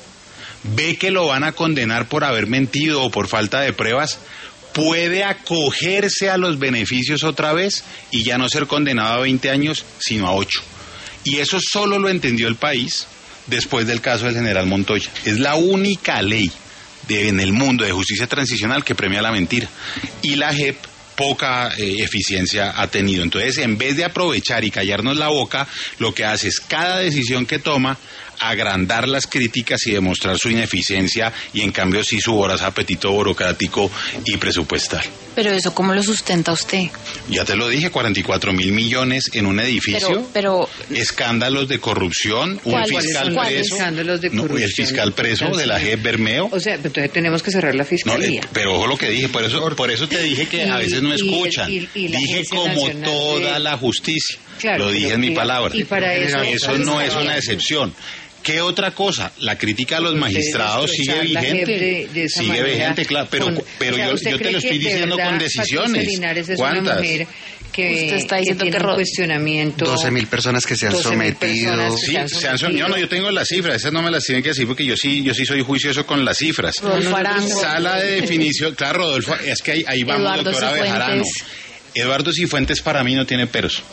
ve que lo van a condenar por haber mentido o por falta de pruebas, puede acogerse a los beneficios otra vez y ya no ser condenado a veinte años, sino a ocho. Y eso solo lo entendió el país después del caso del general Montoya. Es la única ley de, en el mundo de justicia transicional que premia la mentira. Y la J E P poca eh, eficiencia ha tenido. Entonces, en vez de aprovechar y callarnos la boca, lo que hace es cada decisión que toma agrandar las críticas y demostrar su ineficiencia, y en cambio sí su voraz apetito burocrático y presupuestal. Pero eso, ¿cómo lo sustenta usted? Ya te lo dije, cuarenta y cuatro mil millones en un edificio, pero, pero escándalos de corrupción, un fiscal preso, escándalos de corrupción? No, el fiscal preso de la J E P, Bermeo. O sea, entonces tenemos que cerrar la fiscalía. No, eh, pero ojo lo que dije, por eso, por eso te dije que y, a veces no escuchan. Y, y, y dije como toda de... la justicia. Claro, lo dije en mi palabra. Y para eso, eso no es una excepción. ¿Qué otra cosa? La crítica a los magistrados sigue vigente. De, de sigue manera, vigente, claro. Pero, con, pero o sea, yo, yo te lo estoy de diciendo verdad, con decisiones. Linares es ¿Cuántas? Una mujer que, usted está diciendo que tiene que un cuestionamiento. doce mil personas que se han sometido. Sí, se han sometido. No, no, yo tengo las cifras. Esas no me las tienen que decir porque yo sí, yo sí soy juicioso con las cifras. Rodolfo Arango. Sala de definición. Claro, Rodolfo, es que ahí, ahí vamos, Eduardo doctora Cifuentes. Bejarano. Eduardo Cifuentes para mí no tiene peros.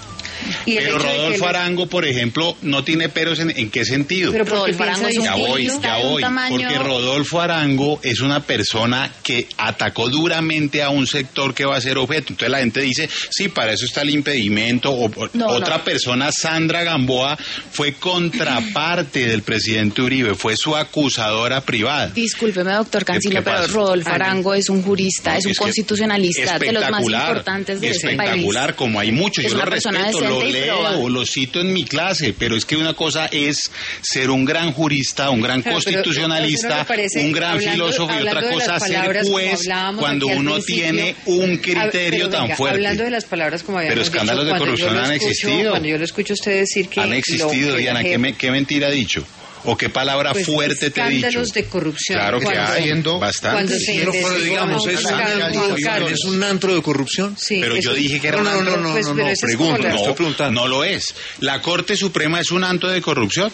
Y el pero hecho de que Rodolfo él- Arango, por ejemplo, no tiene peros en, ¿en qué sentido? Pero porque Rodolfo Arango es un ya voy, jurista ya de un voy, tamaño- porque Rodolfo Arango es una persona que atacó duramente a un sector que va a ser objeto. Entonces la gente dice, sí, para eso está el impedimento. O, No, otra no. persona, Sandra Gamboa, fue contraparte del presidente Uribe, fue su acusadora privada. Discúlpeme, doctor Cancino, ¿Qué pero pasa? Rodolfo Ah, no. Arango es un jurista, es un Es que constitucionalista de los más espectacular, importantes de este país. espectacular, como hay muchos, Es yo lo una persona respeto, lo decente y proba. leo, lo cito en mi clase, pero es que una cosa es ser un gran jurista, un gran Claro, pero, constitucionalista, ¿no le parece, un gran hablando- filósofo y otra hablando de cosa las ser palabras, como juez hablábamos cuando aquí al uno principio? tiene un A- criterio pero tan venga, fuerte? Hablando de las palabras, como habíamos Pero escándalos dicho, de cuando yo corrupción lo han escucho- existido. Cuando yo lo escucho a usted decir que... Han lo- existido, que Diana, la ¿qué, J E P me- qué mentira ha dicho? ¿O qué palabra Pues, fuerte te he dicho? escándalos de corrupción. Claro que Cuando- hay, cuando bastante. se Pero, pero digamos, es, Juan un- Carlos. es un antro de corrupción. Sí, pero eso- yo dije que era No, un no, antro. no, no, Pues, no, pero no, eso es como pregunto, la- estoy preguntando. No lo es. ¿La Corte Suprema es un antro de corrupción?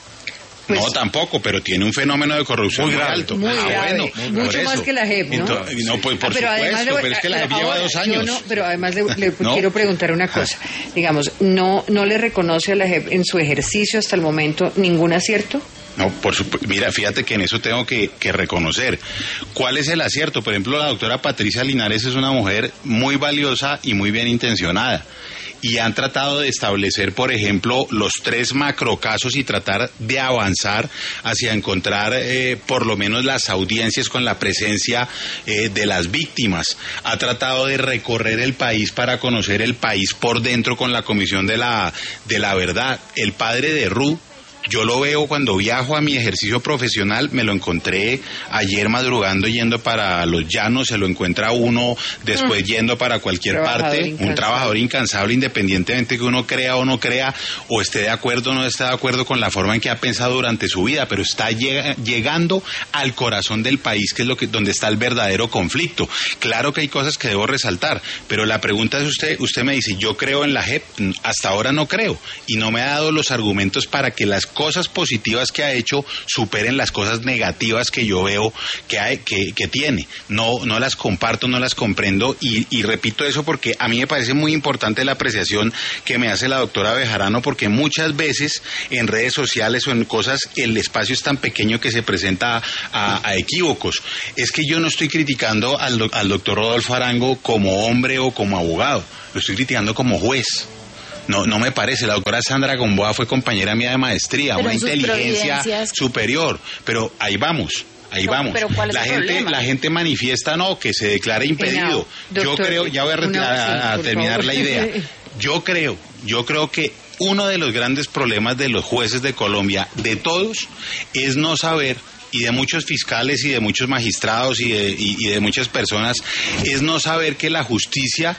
Pues- no, tampoco, pero tiene un fenómeno de corrupción Muy muy, grave, alto. muy ah, grave, bueno, mucho por más eso. que la J E P, ¿no? Entonces, no, pues, por Ah, pero además supuesto, le- pero es que la J E P ahora, lleva dos yo años. no, pero además le, le ¿No? quiero preguntar una cosa. Digamos, ¿no, no le reconoce a la J E P en su ejercicio hasta el momento ningún acierto? No, por supu- mira, fíjate que en eso tengo que, que reconocer. ¿Cuál es el acierto? Por ejemplo, la doctora Patricia Linares es una mujer muy valiosa y muy bien intencionada. Y han tratado de establecer, por ejemplo, los tres macrocasos y tratar de avanzar hacia encontrar eh, por lo menos las audiencias con la presencia eh, de las víctimas. Ha tratado de recorrer el país para conocer el país por dentro con la Comisión de la, de la Verdad. El padre de Ru, yo lo veo cuando viajo a mi ejercicio profesional, me lo encontré ayer madrugando yendo para los llanos, se lo encuentra uno después yendo para cualquier Trabajador parte, incansable. un trabajador incansable independientemente que uno crea o no crea, o esté de acuerdo o no esté de acuerdo con la forma en que ha pensado durante su vida, pero está llega- llegando al corazón del país, que es lo que donde está el verdadero conflicto. Claro que hay cosas que debo resaltar, pero la pregunta es usted, usted me dice, yo creo en la J E P, hasta ahora no creo, y no me ha dado los argumentos para que las cosas positivas que ha hecho superen las cosas negativas que yo veo que, hay, que, que tiene. No, no las comparto, no las comprendo y, y repito eso porque a mí me parece muy importante la apreciación que me hace la doctora Bejarano, porque muchas veces en redes sociales o en cosas el espacio es tan pequeño que se presenta a, a equívocos. Es que yo no estoy criticando al, doc- al doctor Rodolfo Arango como hombre o como abogado, lo estoy criticando como juez. No, no me parece. La doctora Sandra Gamboa fue compañera mía de maestría, Pero una en sus inteligencia providencias- superior. Pero ahí vamos. Ahí No, vamos. pero ¿cuál es la el gente, problema? la gente manifiesta no, que se declare impedido. Henao, Yo doctor, creo, ya voy a, reti- una- sí, a- a por terminar favor. la idea. Yo creo, yo creo que uno de los grandes problemas de los jueces de Colombia, de todos, es no saber, y de muchos fiscales y de muchos magistrados y de, y- y de muchas personas, es no saber que la justicia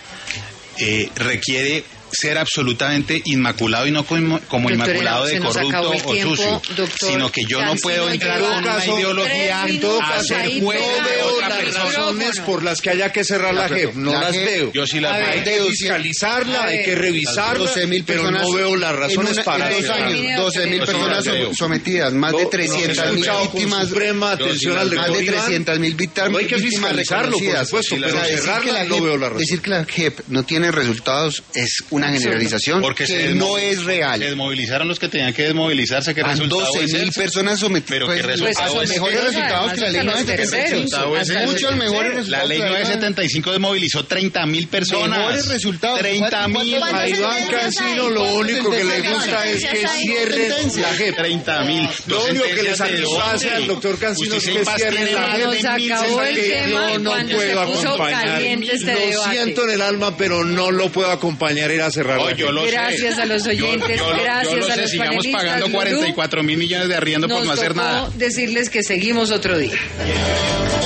eh, requiere ser absolutamente inmaculado y no como, como Doctor, inmaculado se de nos corrupto acabó el o tiempo, sucio, doctor sino que yo no Cancino, puedo entrar lleva con una tres ideología minutos a ser ahí juez pegado de veo otra las persona. razones por las que haya que cerrar la La- J E P, no la las J E P, veo. Yo sí las A veo. ver, Hay que fiscalizarla, A hay ver. que revisarla, doce mil pero personas no veo las en razones una- para en dos cerrarla. años, doce mil Yo sí personas las veo. sometidas, más de No, trescientas no, he mil escuchado con víctimas, suprema atención al más de doctor Iván. trescientas mil víctimas, No hay que víctimas fiscalizarlo, por reconocidas. supuesto, O pero sea, decir cerrarla que la no J E P veo la razón. Decir que la J E P no tiene resultados es una generalización Porque se que desmo- no es real. se desmovilizaron los que tenían que desmovilizarse. ¿Qué A resultado doce es mil ese? personas sometidas. Pero qué pues, resultado pues, es mejores ese? resultados que la ley Además, nueve setenta y seis. resultados es ese. Muchos mejores La resultados. ley que la nueve setenta y cinco desmovilizó treinta mil personas. Mejores resultados. treinta mil. ¿Cuántas A Iván Cancino lo único que le gusta es que cierren la J E P. treinta mil. Lo único que le satisface al doctor Cancino es que cierren la J E P. Nos acabó el que tema yo no cuando puedo se puso acompañar. caliente este Lo debate. siento en el alma, pero no lo puedo acompañar a ir a cerrar No, la yo J E P. lo sé. Gracias a los oyentes, Yo- yo lo- gracias yo lo a sé, los sigamos panelistas, pagando Lulú. cuarenta y cuatro mil millones de arriendo por Nos no hacer tocó nada. decirles que seguimos otro día.